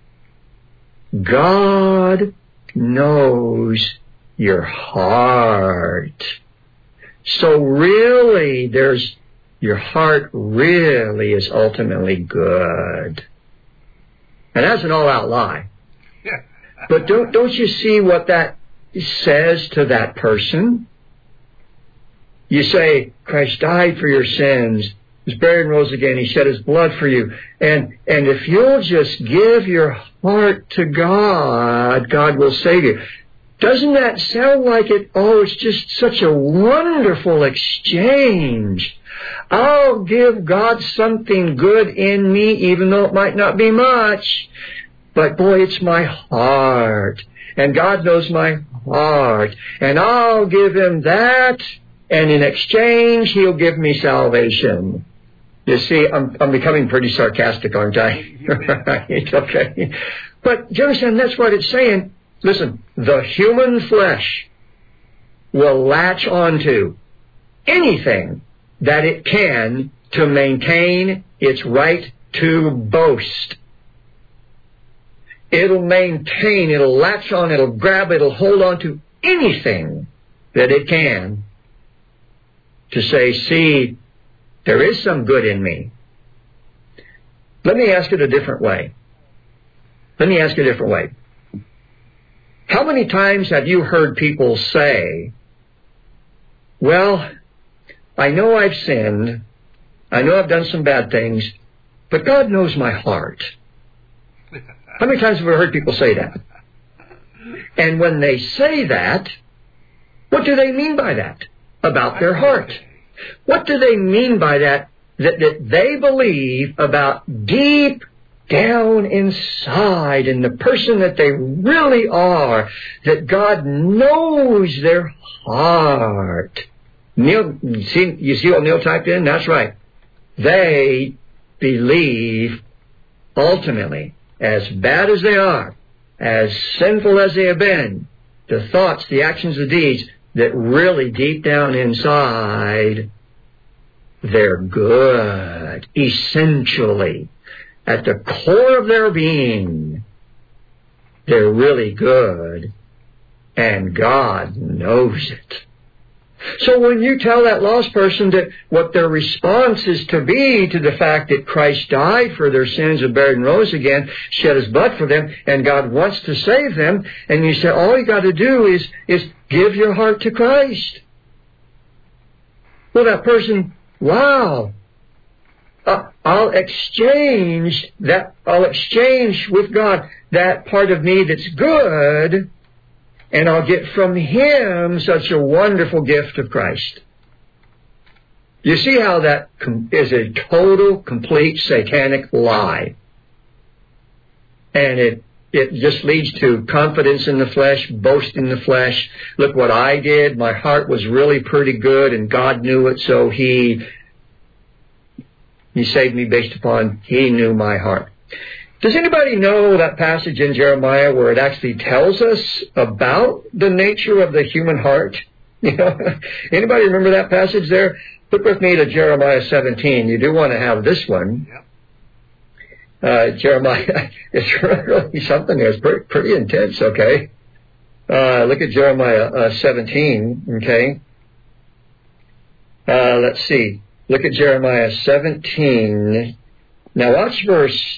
God knows your heart. So really, your heart really is ultimately good. And that's an all-out lie. Yeah. But don't you see what that says to that person? You say, Christ died for your sins, was buried and rose again, He shed His blood for you. And if you'll just give your heart to God, God will save you. Doesn't that sound like it? Oh, it's just such a wonderful exchange. I'll give God something good in me, even though it might not be much. But boy, it's my heart. And God knows my heart. And I'll give Him that. And in exchange, He'll give me salvation. You see, I'm becoming pretty sarcastic, aren't I? Right, okay. But, do you understand, that's what it's saying. Listen, the human flesh will latch onto anything that it can to maintain its right to boast. It'll maintain, it'll latch on, it'll grab, it'll hold on to anything that it can to say, see, there is some good in me. Let me ask it a different way. How many times have you heard people say, well, I know I've sinned, I know I've done some bad things, but God knows my heart. How many times have we heard people say that? And when they say that, what do they mean by that about their heart? What do they mean by that they believe about deep down inside in the person that they really are, that God knows their heart? Neil, you see what Neil typed in? That's right. They believe ultimately, as bad as they are, as sinful as they have been, the thoughts, the actions, the deeds, that really deep down inside, they're good. Essentially, at the core of their being, they're really good. And God knows it. So when you tell that lost person that what their response is to be to the fact that Christ died for their sins and buried and rose again, shed His blood for them, and God wants to save them, and you say, all you got to do is give your heart to Christ. Well, that person, wow, I'll exchange with God that part of me that's good, and I'll get from Him such a wonderful gift of Christ. You see how that is a total, complete satanic lie. And it just leads to confidence in the flesh, boast in the flesh. Look what I did. My heart was really pretty good, and God knew it, so He saved me based upon He knew my heart. Does anybody know that passage in Jeremiah where it actually tells us about the nature of the human heart? You know, anybody remember that passage there? Look with me to Jeremiah 17. You do want to have this one. Yep. Jeremiah, it's really something that's pretty intense, okay? Look at Jeremiah 17, okay? Let's see. Look at Jeremiah 17. Now watch verse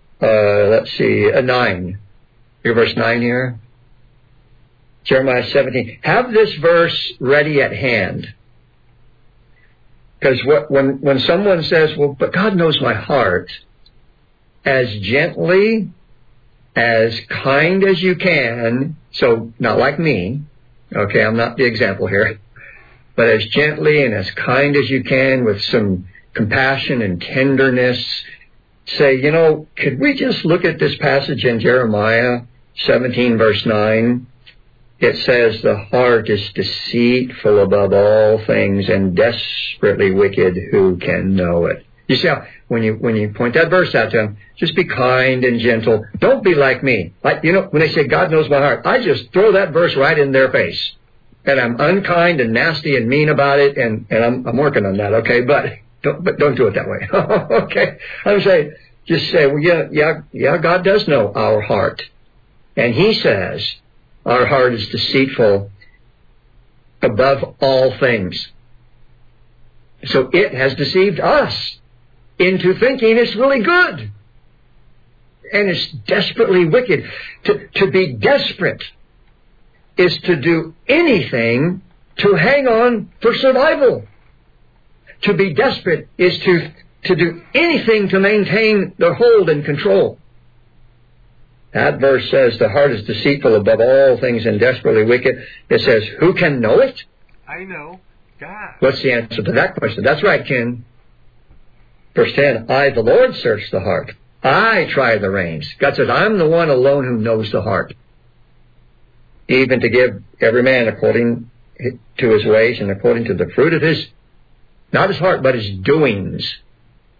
9. Your verse 9 here. Jeremiah 17. Have this verse ready at hand. Because when someone says, well, but God knows my heart, as gently, as kind as you can, so not like me, okay, I'm not the example here, but as gently and as kind as you can with some compassion and tenderness, say, you know, could we just look at this passage in Jeremiah 17, verse 9? It says, the heart is deceitful above all things and desperately wicked. Who can know it? You see how, when you point that verse out to them, just be kind and gentle. Don't be like me. Like, you know, when they say God knows my heart, I just throw that verse right in their face. And I'm unkind and nasty and mean about it, and I'm working on that, okay? But don't do it that way. Okay? I'm saying, just say, well, yeah, God does know our heart. And He says, our heart is deceitful above all things. So it has deceived us into thinking it's really good. And it's desperately wicked. To be desperate is to do anything to hang on for survival. To be desperate is to do anything to maintain the hold and control. That verse says the heart is deceitful above all things and desperately wicked. It says, who can know it? I know. God. What's the answer to that question? That's right, Ken. Verse 10, I, the Lord, search the heart. I try the reins. God says, I'm the one alone who knows the heart. Even to give every man according to his ways and according to the fruit of his, not his heart, but his doings.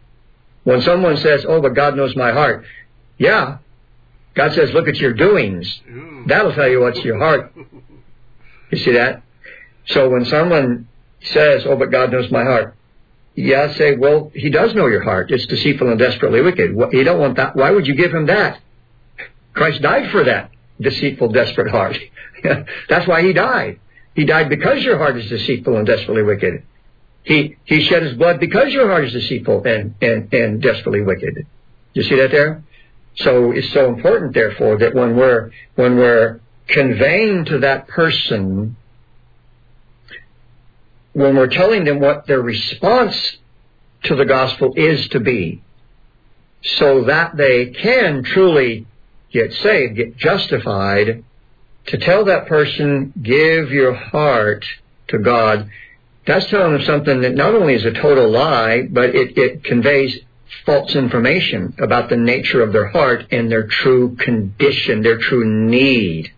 When someone says, oh, but God knows my heart. Yeah. God says, look at your doings. That'll tell you what's your heart. You see that? So when someone says, oh, but God knows my heart. Yeah, say, well, he does know your heart. It's deceitful and desperately wicked. You don't want that. Why would you give him that? Christ died for that deceitful, desperate heart. That's why he died. He died because your heart is deceitful and desperately wicked. He shed his blood because your heart is deceitful and desperately wicked. You see that there? So it's so important, therefore, that when we're conveying to that person, when we're telling them what their response to the gospel is to be, so that they can truly get saved, get justified, to tell that person, give your heart to God, that's telling them something that not only is a total lie, but it conveys false information about the nature of their heart and their true condition, their true need.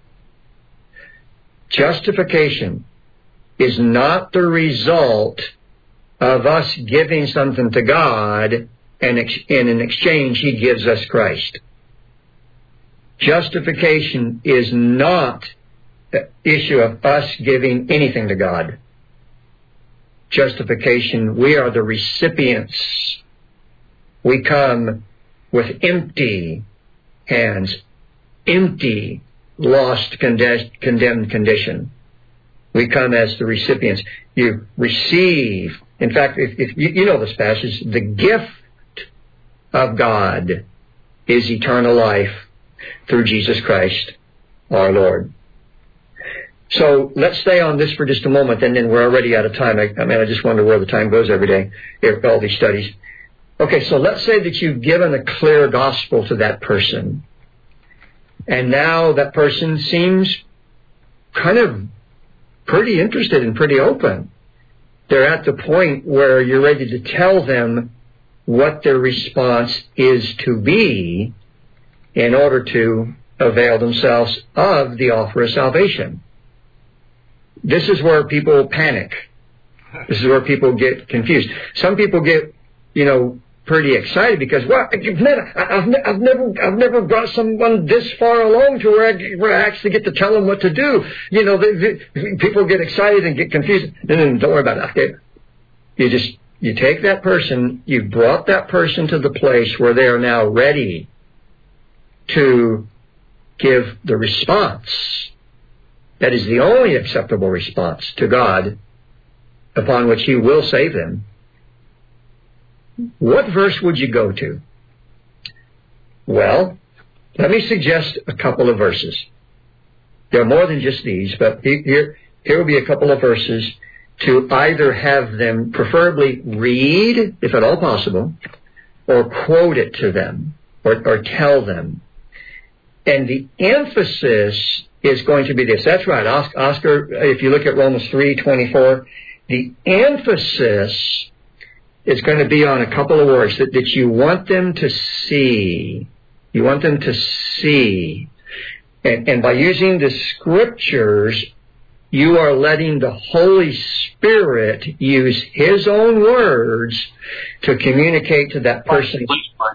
Justification is not the result of us giving something to God, and in exchange He gives us Christ. Justification is not the issue of us giving anything to God. Justification, we are the recipients. We come with empty hands, empty, lost, condemned condition. We come as the recipients. You receive. In fact, if you know this passage, the gift of God is eternal life through Jesus Christ, our Lord. So let's stay on this for just a moment, and then we're already out of time. I just wonder where the time goes every day, all these studies. Okay, so let's say that you've given a clear gospel to that person, and now that person seems kind of pretty interested and pretty open. They're at the point where you're ready to tell them what their response is to be in order to avail themselves of the offer of salvation. This is where people panic. This is where people get confused. Some people get, pretty excited because, well, I've never brought someone this far along to where I actually get to tell them what to do. People get excited and get confused. Don't worry about it. Okay. You take that person, you've brought that person to the place where they are now ready to give the response. That is the only acceptable response to God upon which He will save them. What verse would you go to? Well, let me suggest a couple of verses. There are more than just these, but here will be a couple of verses to either have them preferably read, if at all possible, or quote it to them, or tell them. And the emphasis is going to be this. That's right, Oscar, if you look at Romans 3:24, the emphasis is going to be on a couple of words that you want them to see. You want them to see. And by using the Scriptures, you are letting the Holy Spirit use His own words to communicate to that person's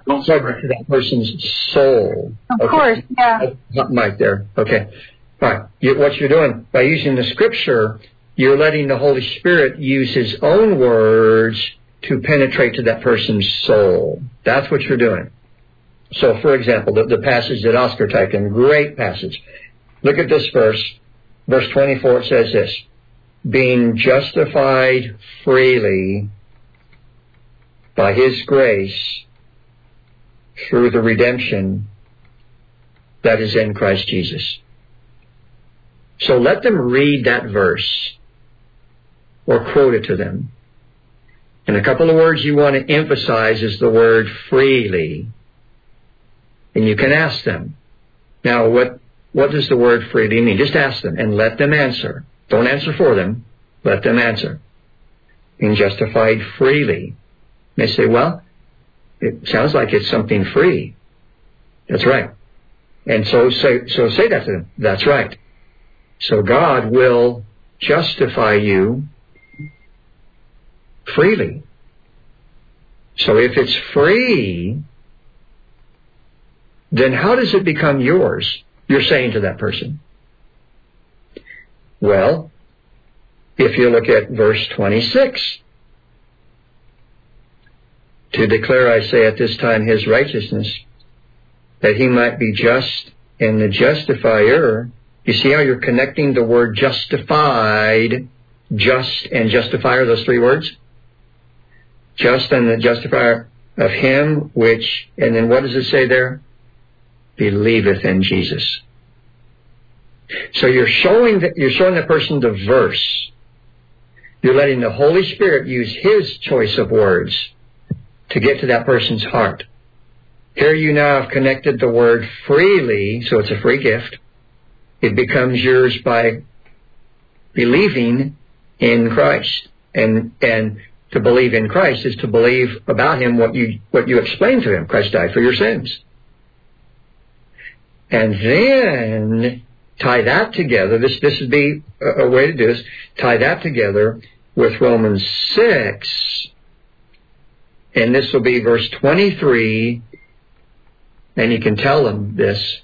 soul. Of course, yeah. Hot mic there. Okay. All right. What you're doing, by using the Scripture, you're letting the Holy Spirit use His own words to penetrate to that person's soul. That's what you're doing. So, for example, the passage that Oscar typed in, great passage. Look at this verse. Verse 24, it says this: being justified freely by His grace through the redemption that is in Christ Jesus. So let them read that verse or quote it to them. And a couple of words you want to emphasize is the word freely. And you can ask them. Now, what does the word freely mean? Just ask them and let them answer. Don't answer for them. Let them answer. Being justified freely. They say, well, it sounds like it's something free. That's right. And so say that to them. That's right. So God will justify you freely. So if it's free, then how does it become yours? You're saying to that person. Well, if you look at verse 26, to declare, I say, at this time his righteousness, that he might be just and the justifier. You see how you're connecting the word justified, just and justifier, those three words? Just and the justifier of him which, and then what does it say there? Believeth in Jesus. So you're showing that person the verse. You're letting the Holy Spirit use his choice of words to get to that person's heart. Here you now have connected the word freely, so it's a free gift. It becomes yours by believing in Christ. And to believe in Christ is to believe about him what you explained to him. Christ died for your sins. And then tie that together. This would be a way to do this. Tie that together with Romans 6. And this will be verse 23. And you can tell them this.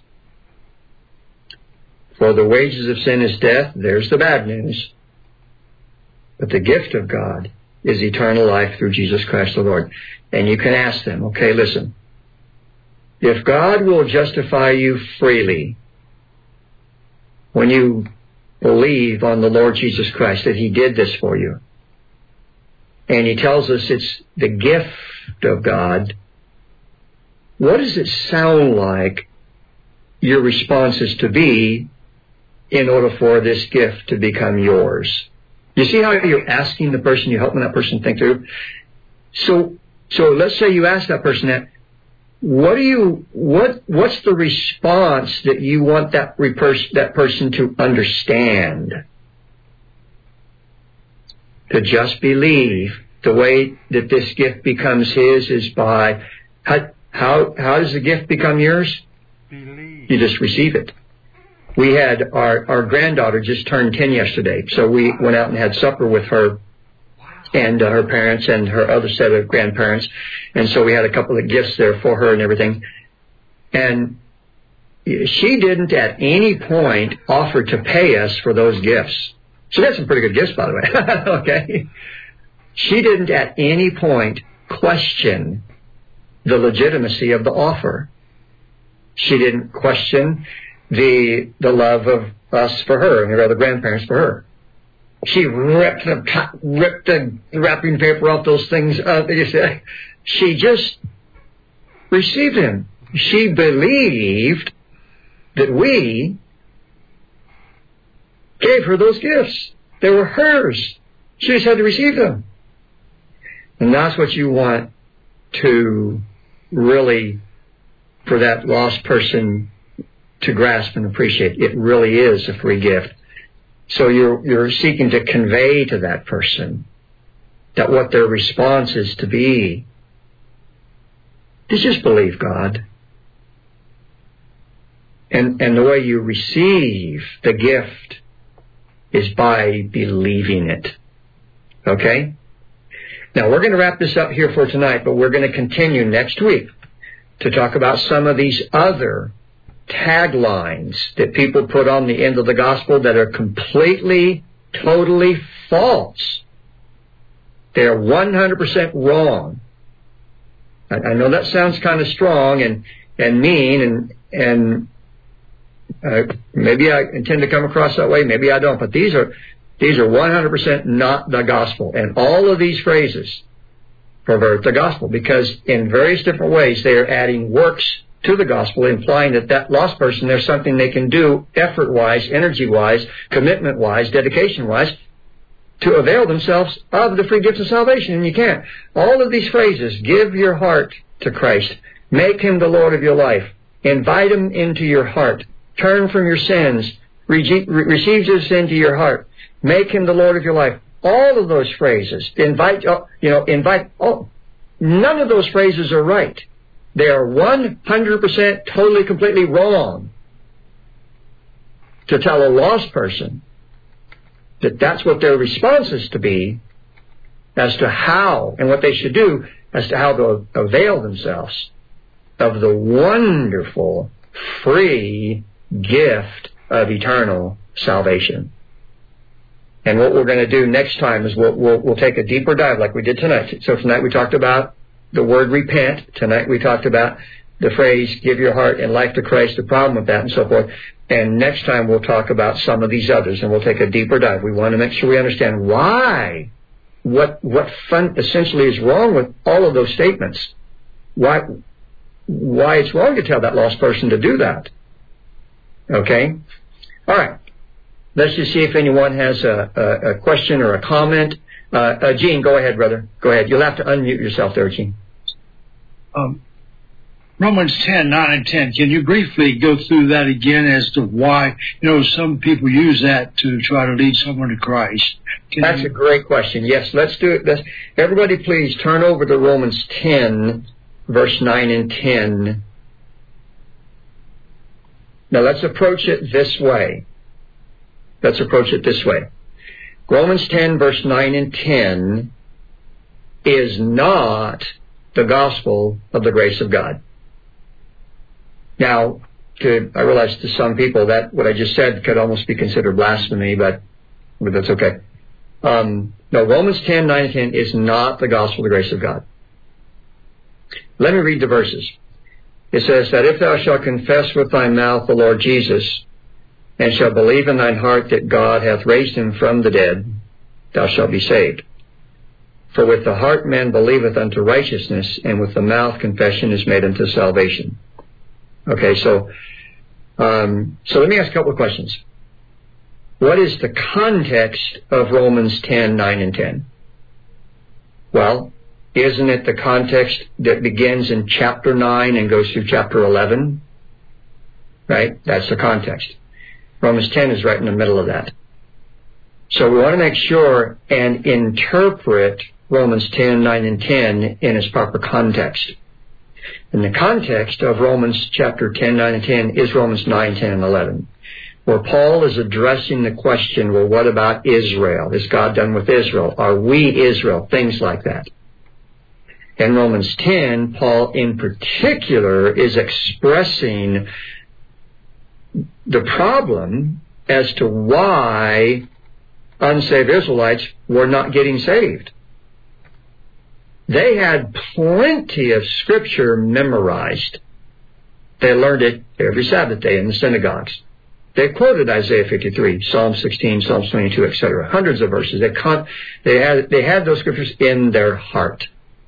For the wages of sin is death. There's the bad news. But the gift of God is eternal life through Jesus Christ the Lord. And you can ask them, okay, listen. If God will justify you freely when you believe on the Lord Jesus Christ, that he did this for you, and he tells us it's the gift of God, what does it sound like your response is to be in order for this gift to become yours? You see how you're asking the person, you're helping that person think through? So let's say you ask that person that, what's the response that you want that person to understand? To just believe. The way that this gift becomes his is by, how does the gift become yours? Believe. You just receive it. We had our granddaughter just turned 10 yesterday, so we went out and had supper with her and her parents and her other set of grandparents. And so we had a couple of gifts there for her and everything. And she didn't at any point offer to pay us for those gifts. She had some pretty good gifts, by the way. Okay. She didn't at any point question the legitimacy of the offer. She didn't question the love of us for her and her other grandparents for her. She ripped the wrapping paper off those things up. She just received him. She believed that we gave her those gifts. They were hers. She just had to receive them. And that's what you want to really, for that lost person to grasp and appreciate. It really is a free gift. So you're seeking to convey to that person that what their response is to be is just believe God. And the way you receive the gift is by believing it. Okay? Now we're going to wrap this up here for tonight, but we're going to continue next week to talk about some of these other taglines that people put on the end of the gospel that are completely, totally false. They're 100% wrong. I know that sounds kind of strong and mean, and maybe I intend to come across that way, maybe I don't, but these are 100% not the gospel. And all of these phrases pervert the gospel because in various different ways they are adding works to the gospel, implying that lost person, there's something they can do effort-wise, energy-wise, commitment-wise, dedication-wise, to avail themselves of the free gifts of salvation, and you can't. All of these phrases, give your heart to Christ, make him the Lord of your life, invite him into your heart, turn from your sins, receive Jesus into your heart, make him the Lord of your life. All of those phrases, invite, none of those phrases are right. They are 100% totally, completely wrong to tell a lost person that that's what their response is to be as to how and what they should do as to how to avail themselves of the wonderful, free gift of eternal salvation. And what we're going to do next time is we'll take a deeper dive like we did tonight. So tonight we talked about the word repent. Tonight we talked about the phrase give your heart and life to Christ, the problem with that and so forth. And next time we'll talk about some of these others and we'll take a deeper dive. We want to make sure we understand why, what essentially is wrong with all of those statements. Why it's wrong to tell that lost person to do that. Okay? All right. Let's just see if anyone has a question or a comment. Gene, go ahead, brother. Go ahead. You'll have to unmute yourself there, Gene. Romans 10, 9 and 10. Can you briefly go through that again as to why, some people use that to try to lead someone to Christ? That's a great question. Yes, let's do it. Everybody please turn over to Romans 10, verse 9 and 10. Now let's approach it this way. Romans 10, verse 9 and 10 is not the gospel of the grace of God. Now, I realize to some people that what I just said could almost be considered blasphemy, but that's okay. No, Romans 10, 9 and 10 is not the gospel of the grace of God. Let me read the verses. It says that if thou shalt confess with thy mouth the Lord Jesus, and shalt believe in thine heart that God hath raised him from the dead, thou shalt be saved. For with the heart man believeth unto righteousness, and with the mouth confession is made unto salvation. Okay, so let me ask a couple of questions. What is the context of Romans 10, 9, and 10? Well, isn't it the context that begins in chapter 9 and goes through chapter 11? Right? That's the context. Romans 10 is right in the middle of that. So we want to make sure and interpret Romans 10, 9, and 10 in its proper context. And the context of Romans chapter 10, 9, and 10 is Romans 9, 10, and 11, where Paul is addressing the question, well, what about Israel? Is God done with Israel? Are we Israel? Things like that. In Romans 10, Paul in particular is expressing the problem as to why unsaved Israelites were not getting saved. They had plenty of Scripture memorized. They learned it every Sabbath day in the synagogues. They quoted Isaiah 53, Psalm 16, Psalms 22, etc. Hundreds of verses. They had those Scriptures in their heart.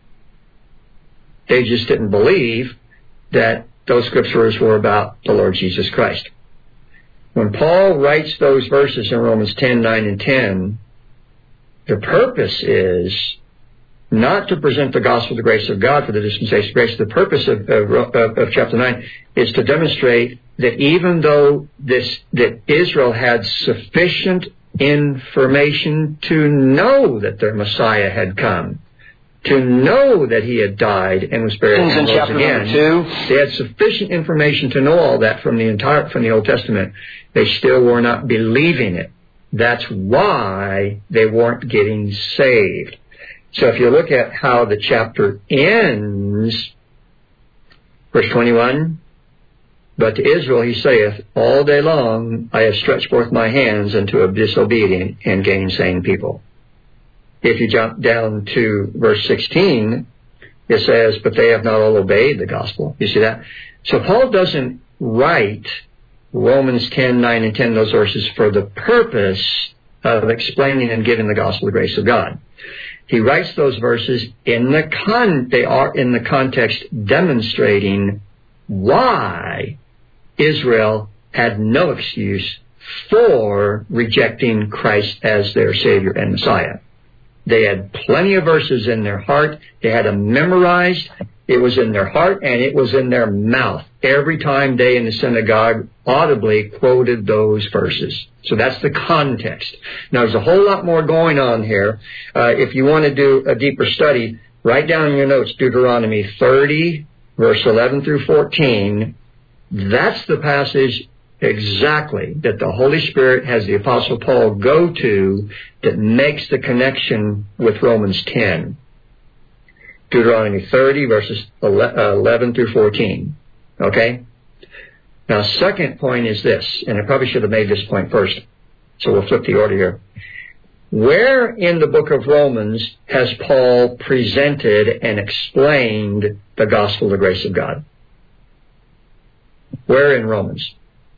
They just didn't believe that those Scriptures were about the Lord Jesus Christ. When Paul writes those verses in Romans 10, 9, and 10, the purpose is not to present the gospel of the grace of God for the dispensation of grace. The purpose of chapter 9 is to demonstrate that even though that Israel had sufficient information to know that their Messiah had come, to know that he had died and was buried and rose again, they had sufficient information to know all that from the Old Testament. They still were not believing it. That's why they weren't getting saved. So if you look at how the chapter ends, verse 21, but to Israel he saith, all day long I have stretched forth my hands unto a disobedient and gainsaying people. If you jump down to verse 16, it says, but they have not all obeyed the gospel. You see that? So Paul doesn't write Romans 10, 9, and 10, those verses, for the purpose of explaining and giving the gospel of the grace of God. He writes those verses they are in the context demonstrating why Israel had no excuse for rejecting Christ as their Savior and Messiah. They had plenty of verses in their heart. They had them memorized. It was in their heart and it was in their mouth every time they in the synagogue audibly quoted those verses. So that's the context. Now, there's a whole lot more going on here. If you want to do a deeper study, write down in your notes Deuteronomy 30, verse 11 through 14. That's the passage exactly that the Holy Spirit has the Apostle Paul go to that makes the connection with Romans 10. Deuteronomy 30, verses 11 through 14. Okay? Now, second point is this, and I probably should have made this point first, so we'll flip the order here. Where in the book of Romans has Paul presented and explained the gospel of the grace of God? Where in Romans?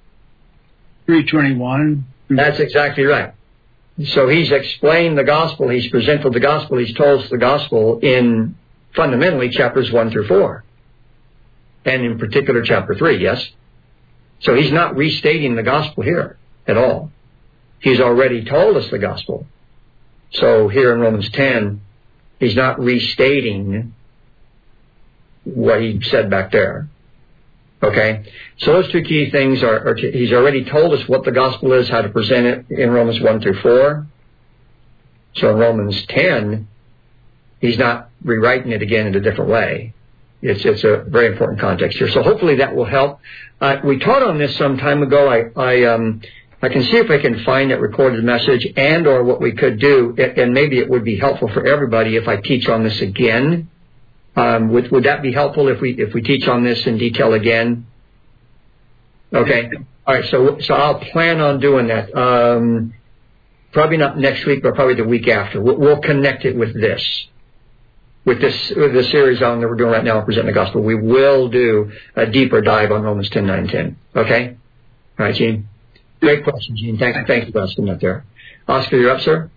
3:21. That's exactly right. So he's explained the gospel, he's presented the gospel, he's told us the gospel in fundamentally chapters 1 through 4. And in particular chapter 3, yes? So he's not restating the gospel here at all. He's already told us the gospel. So here in Romans 10, he's not restating what he said back there. Okay? So those two key things are he's already told us what the gospel is, how to present it in Romans 1 through 4. So in Romans 10, he's not rewriting it again in a different way. It's a very important context here. So hopefully that will help. We taught on this some time ago. I can see if I can find that recorded message and or what we could do, and maybe it would be helpful for everybody if I teach on this again. Would that be helpful if we teach on this in detail again? Okay. All right. So I'll plan on doing that. Probably not next week, but probably the week after. We'll connect it with this. With the series on that we're doing right now, Presenting the Gospel. We will do a deeper dive on Romans 10, 9, 10. Okay? All right, Gene. Great question, Gene. Thank you for asking that there. Oscar, you're up, sir?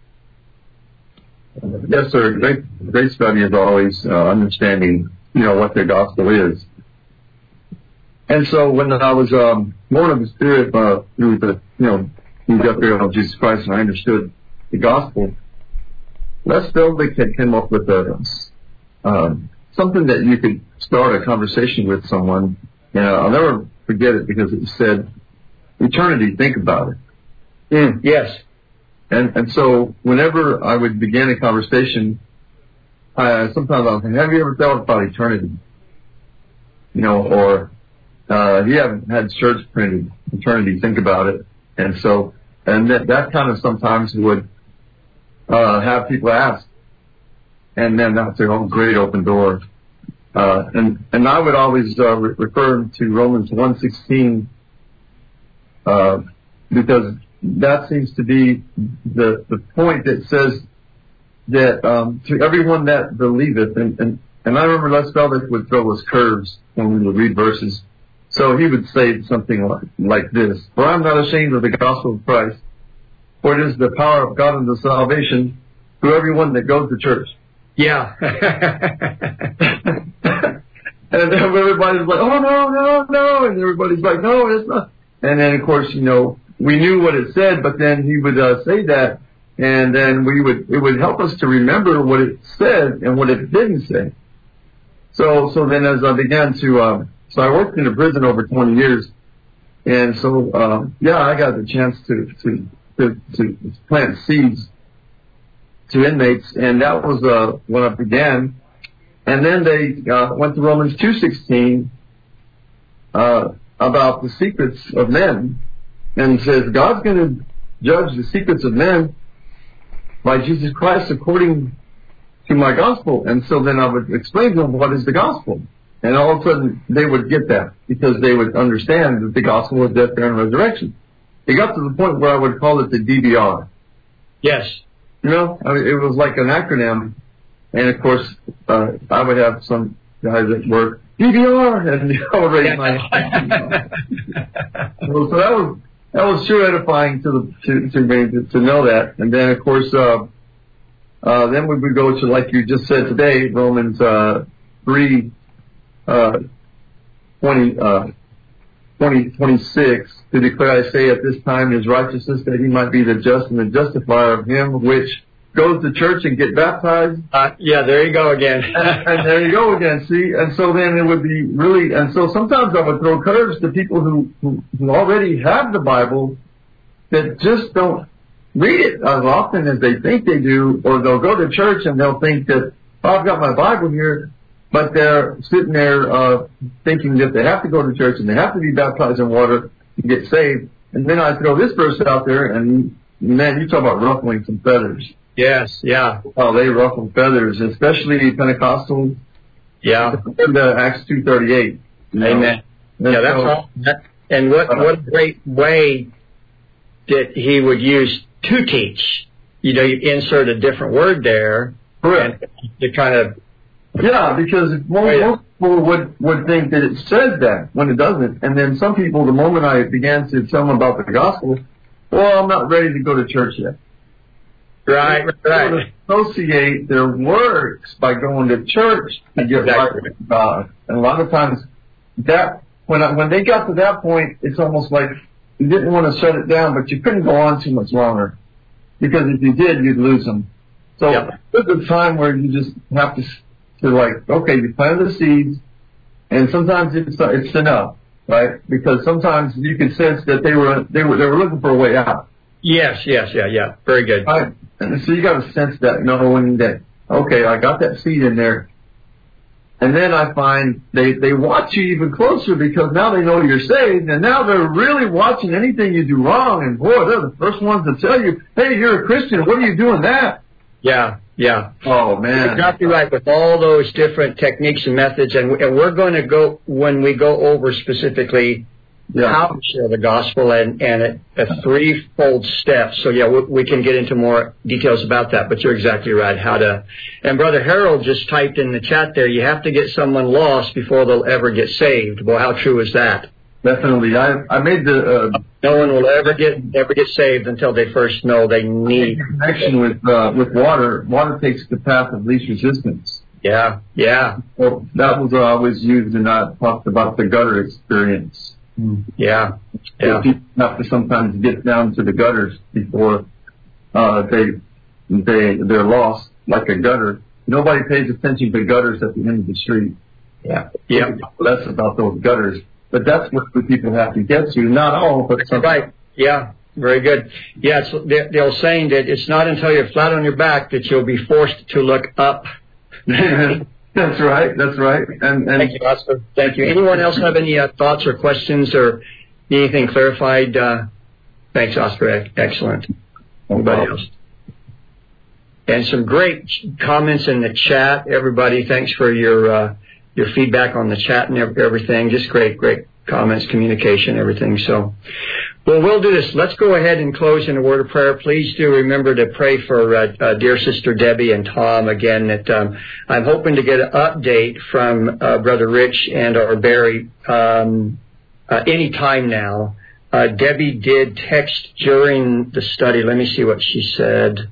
Yes, sir. Great study as always, understanding, what the gospel is. And so when I was born of the Spirit through the, moved up here of Jesus Christ, and I understood the gospel, Les Feldwick had come up with something that you could start a conversation with someone, and I'll never forget it because it said, eternity, think about it. Yes. And so whenever I would begin a conversation, sometimes I would think, have you ever thought about eternity? Or you haven't had shirts printed, eternity, think about it. And so, and that kind of sometimes would have people ask. And then that's a whole great open door. And I would always refer to Romans 1:16 because that seems to be the point that says that to everyone that believeth, and I remember Les Feldwick would throw us curves when we would read verses. So he would say something like this: "For I'm not ashamed of the gospel of Christ, for it is the power of God unto salvation to everyone that goes to church." Yeah. And everybody's like, "Oh, no," and everybody's like, "No, it's not." And then, of course, we knew what it said, but then he would say that, and then it would help us to remember what it said and what it didn't say. So then as I began to, so I worked in a prison over 20 years, and so, I got the chance to plant seeds to inmates, and that was, when I began. And then they, went to Romans 2:16, about the secrets of men, and says God's going to judge the secrets of men by Jesus Christ according to my gospel. And so then I would explain to them what is the gospel, and all of a sudden they would get that because they would understand that the gospel was death, burial, and resurrection. It got to the point where I would call it the DBR. Yes. It was like an acronym, and of course I would have some guys that were DBR, and I would raise my hand. So that was sure edifying to me to know that. And then of course then we would go to, like you just said today, Romans 3 26, to declare, I say, at this time his righteousness, that he might be the just and the justifier of him which goes to church and get baptized. There you go again. And there you go again, see? And so then it would be really, and so sometimes I would throw curves to people who already have the Bible that just don't read it as often as they think they do, or they'll go to church and they'll think that, oh, I've got my Bible here, but they're sitting there thinking that they have to go to church and they have to be baptized in water to get saved. And then I throw this verse out there, and man, you talk about ruffling some feathers. Yes, yeah. Oh, they ruffle feathers, especially Pentecostals. Yeah. The Acts 2:38. Amen. Yeah, that's all. And what a great way that he would use to teach. You insert a different word there. Correct. And to kind of. Yeah, because most people would think that it says that when it doesn't. And then some people, the moment I began to tell them about the gospel, well, I'm not ready to go to church yet. Right. They would associate their works by going to church to get right with God. And a lot of times, that when they got to that point, it's almost like you didn't want to shut it down, but you couldn't go on too much longer, because if you did, you'd lose them. So there's a time where you just have to like, okay, you plant the seeds, and sometimes it's enough, right? Because sometimes you can sense that they were looking for a way out. Yes, yeah. Very good. Right. And so you got to sense that, knowing that, okay, I got that seed in there. And then I find they watch you even closer, because now they know you're saved, and now they're really watching anything you do wrong. And boy, they're the first ones to tell you, hey, you're a Christian. What are you doing that? Yeah. Oh, man. You're exactly right, with all those different techniques and methods. And we're going to go, when we go over specifically how to share the gospel and a threefold step. So, we can get into more details about that, but you're exactly right. And Brother Harold just typed in the chat there, you have to get someone lost before they'll ever get saved. Well, how true is that? Definitely. I made the... no one will ever get saved until they first know they need... connection with water. Water takes the path of least resistance. Yeah. Well, that was always used, and I talked about the gutter experience. Yeah. So people have to sometimes get down to the gutters before they're lost, like a gutter. Nobody pays attention to gutters at the end of the street. Yeah. Less about those gutters. But that's what the people have to get to. Not all, but some. Right. Yeah. Very good. Yeah. The old saying that it's not until you're flat on your back that you'll be forced to look up. That's right. And thank you, Oscar. Thank you. Anyone else have any thoughts or questions or anything clarified? Thanks, Oscar. Excellent. Anybody else? And some great comments in the chat. Everybody, thanks for your feedback on the chat and everything. Just great comments, communication, everything. So, well, we'll do this. Let's go ahead and close in a word of prayer. Please do remember to pray for dear Sister Debbie and Tom again. That I'm hoping to get an update from Brother Rich and or Barry any time now. Debbie did text during the study. Let me see what she said.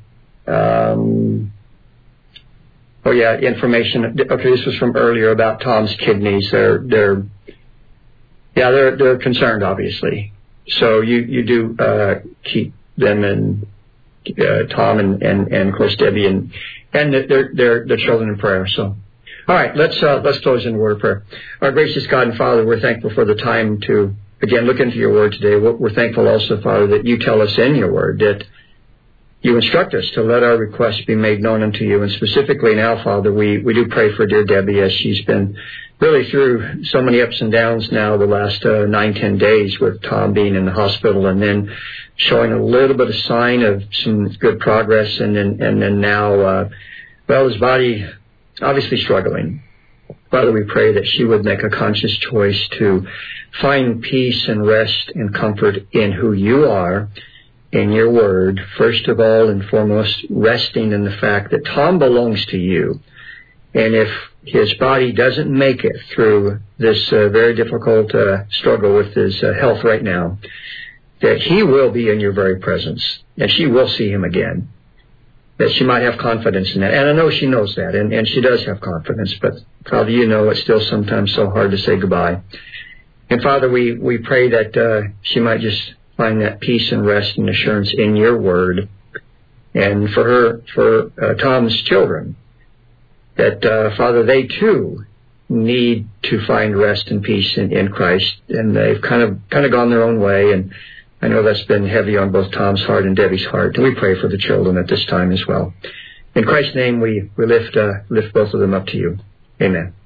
Information. Okay, this was from earlier about Tom's kidneys. They're concerned, obviously. So you do keep them and Tom and of course Debbie and their children in prayer. So, all right, let's close in a word of prayer. Our gracious God and Father, we're thankful for the time to again look into your word today. We're thankful also, Father, that you tell us in your word that you instruct us to let our requests be made known unto you. And specifically now, Father, we do pray for dear Debbie as she's been really through so many ups and downs now the last 9-10 days with Tom being in the hospital and then showing a little bit of sign of some good progress and then now, his body obviously struggling. Father, we pray that she would make a conscious choice to find peace and rest and comfort in who you are, in your word, first of all and foremost, resting in the fact that Tom belongs to you. And if his body doesn't make it through this very difficult struggle with his health right now, that he will be in your very presence, and she will see him again, that she might have confidence in that. And I know she knows that, and she does have confidence, but Father, you know it's still sometimes so hard to say goodbye. And Father, we pray that she might just find that peace and rest and assurance in your word. And for Tom's children, that, Father, they too need to find rest and peace in Christ. And they've kind of gone their own way. And I know that's been heavy on both Tom's heart and Debbie's heart. And we pray for the children at this time as well. In Christ's name, we lift both of them up to you. Amen.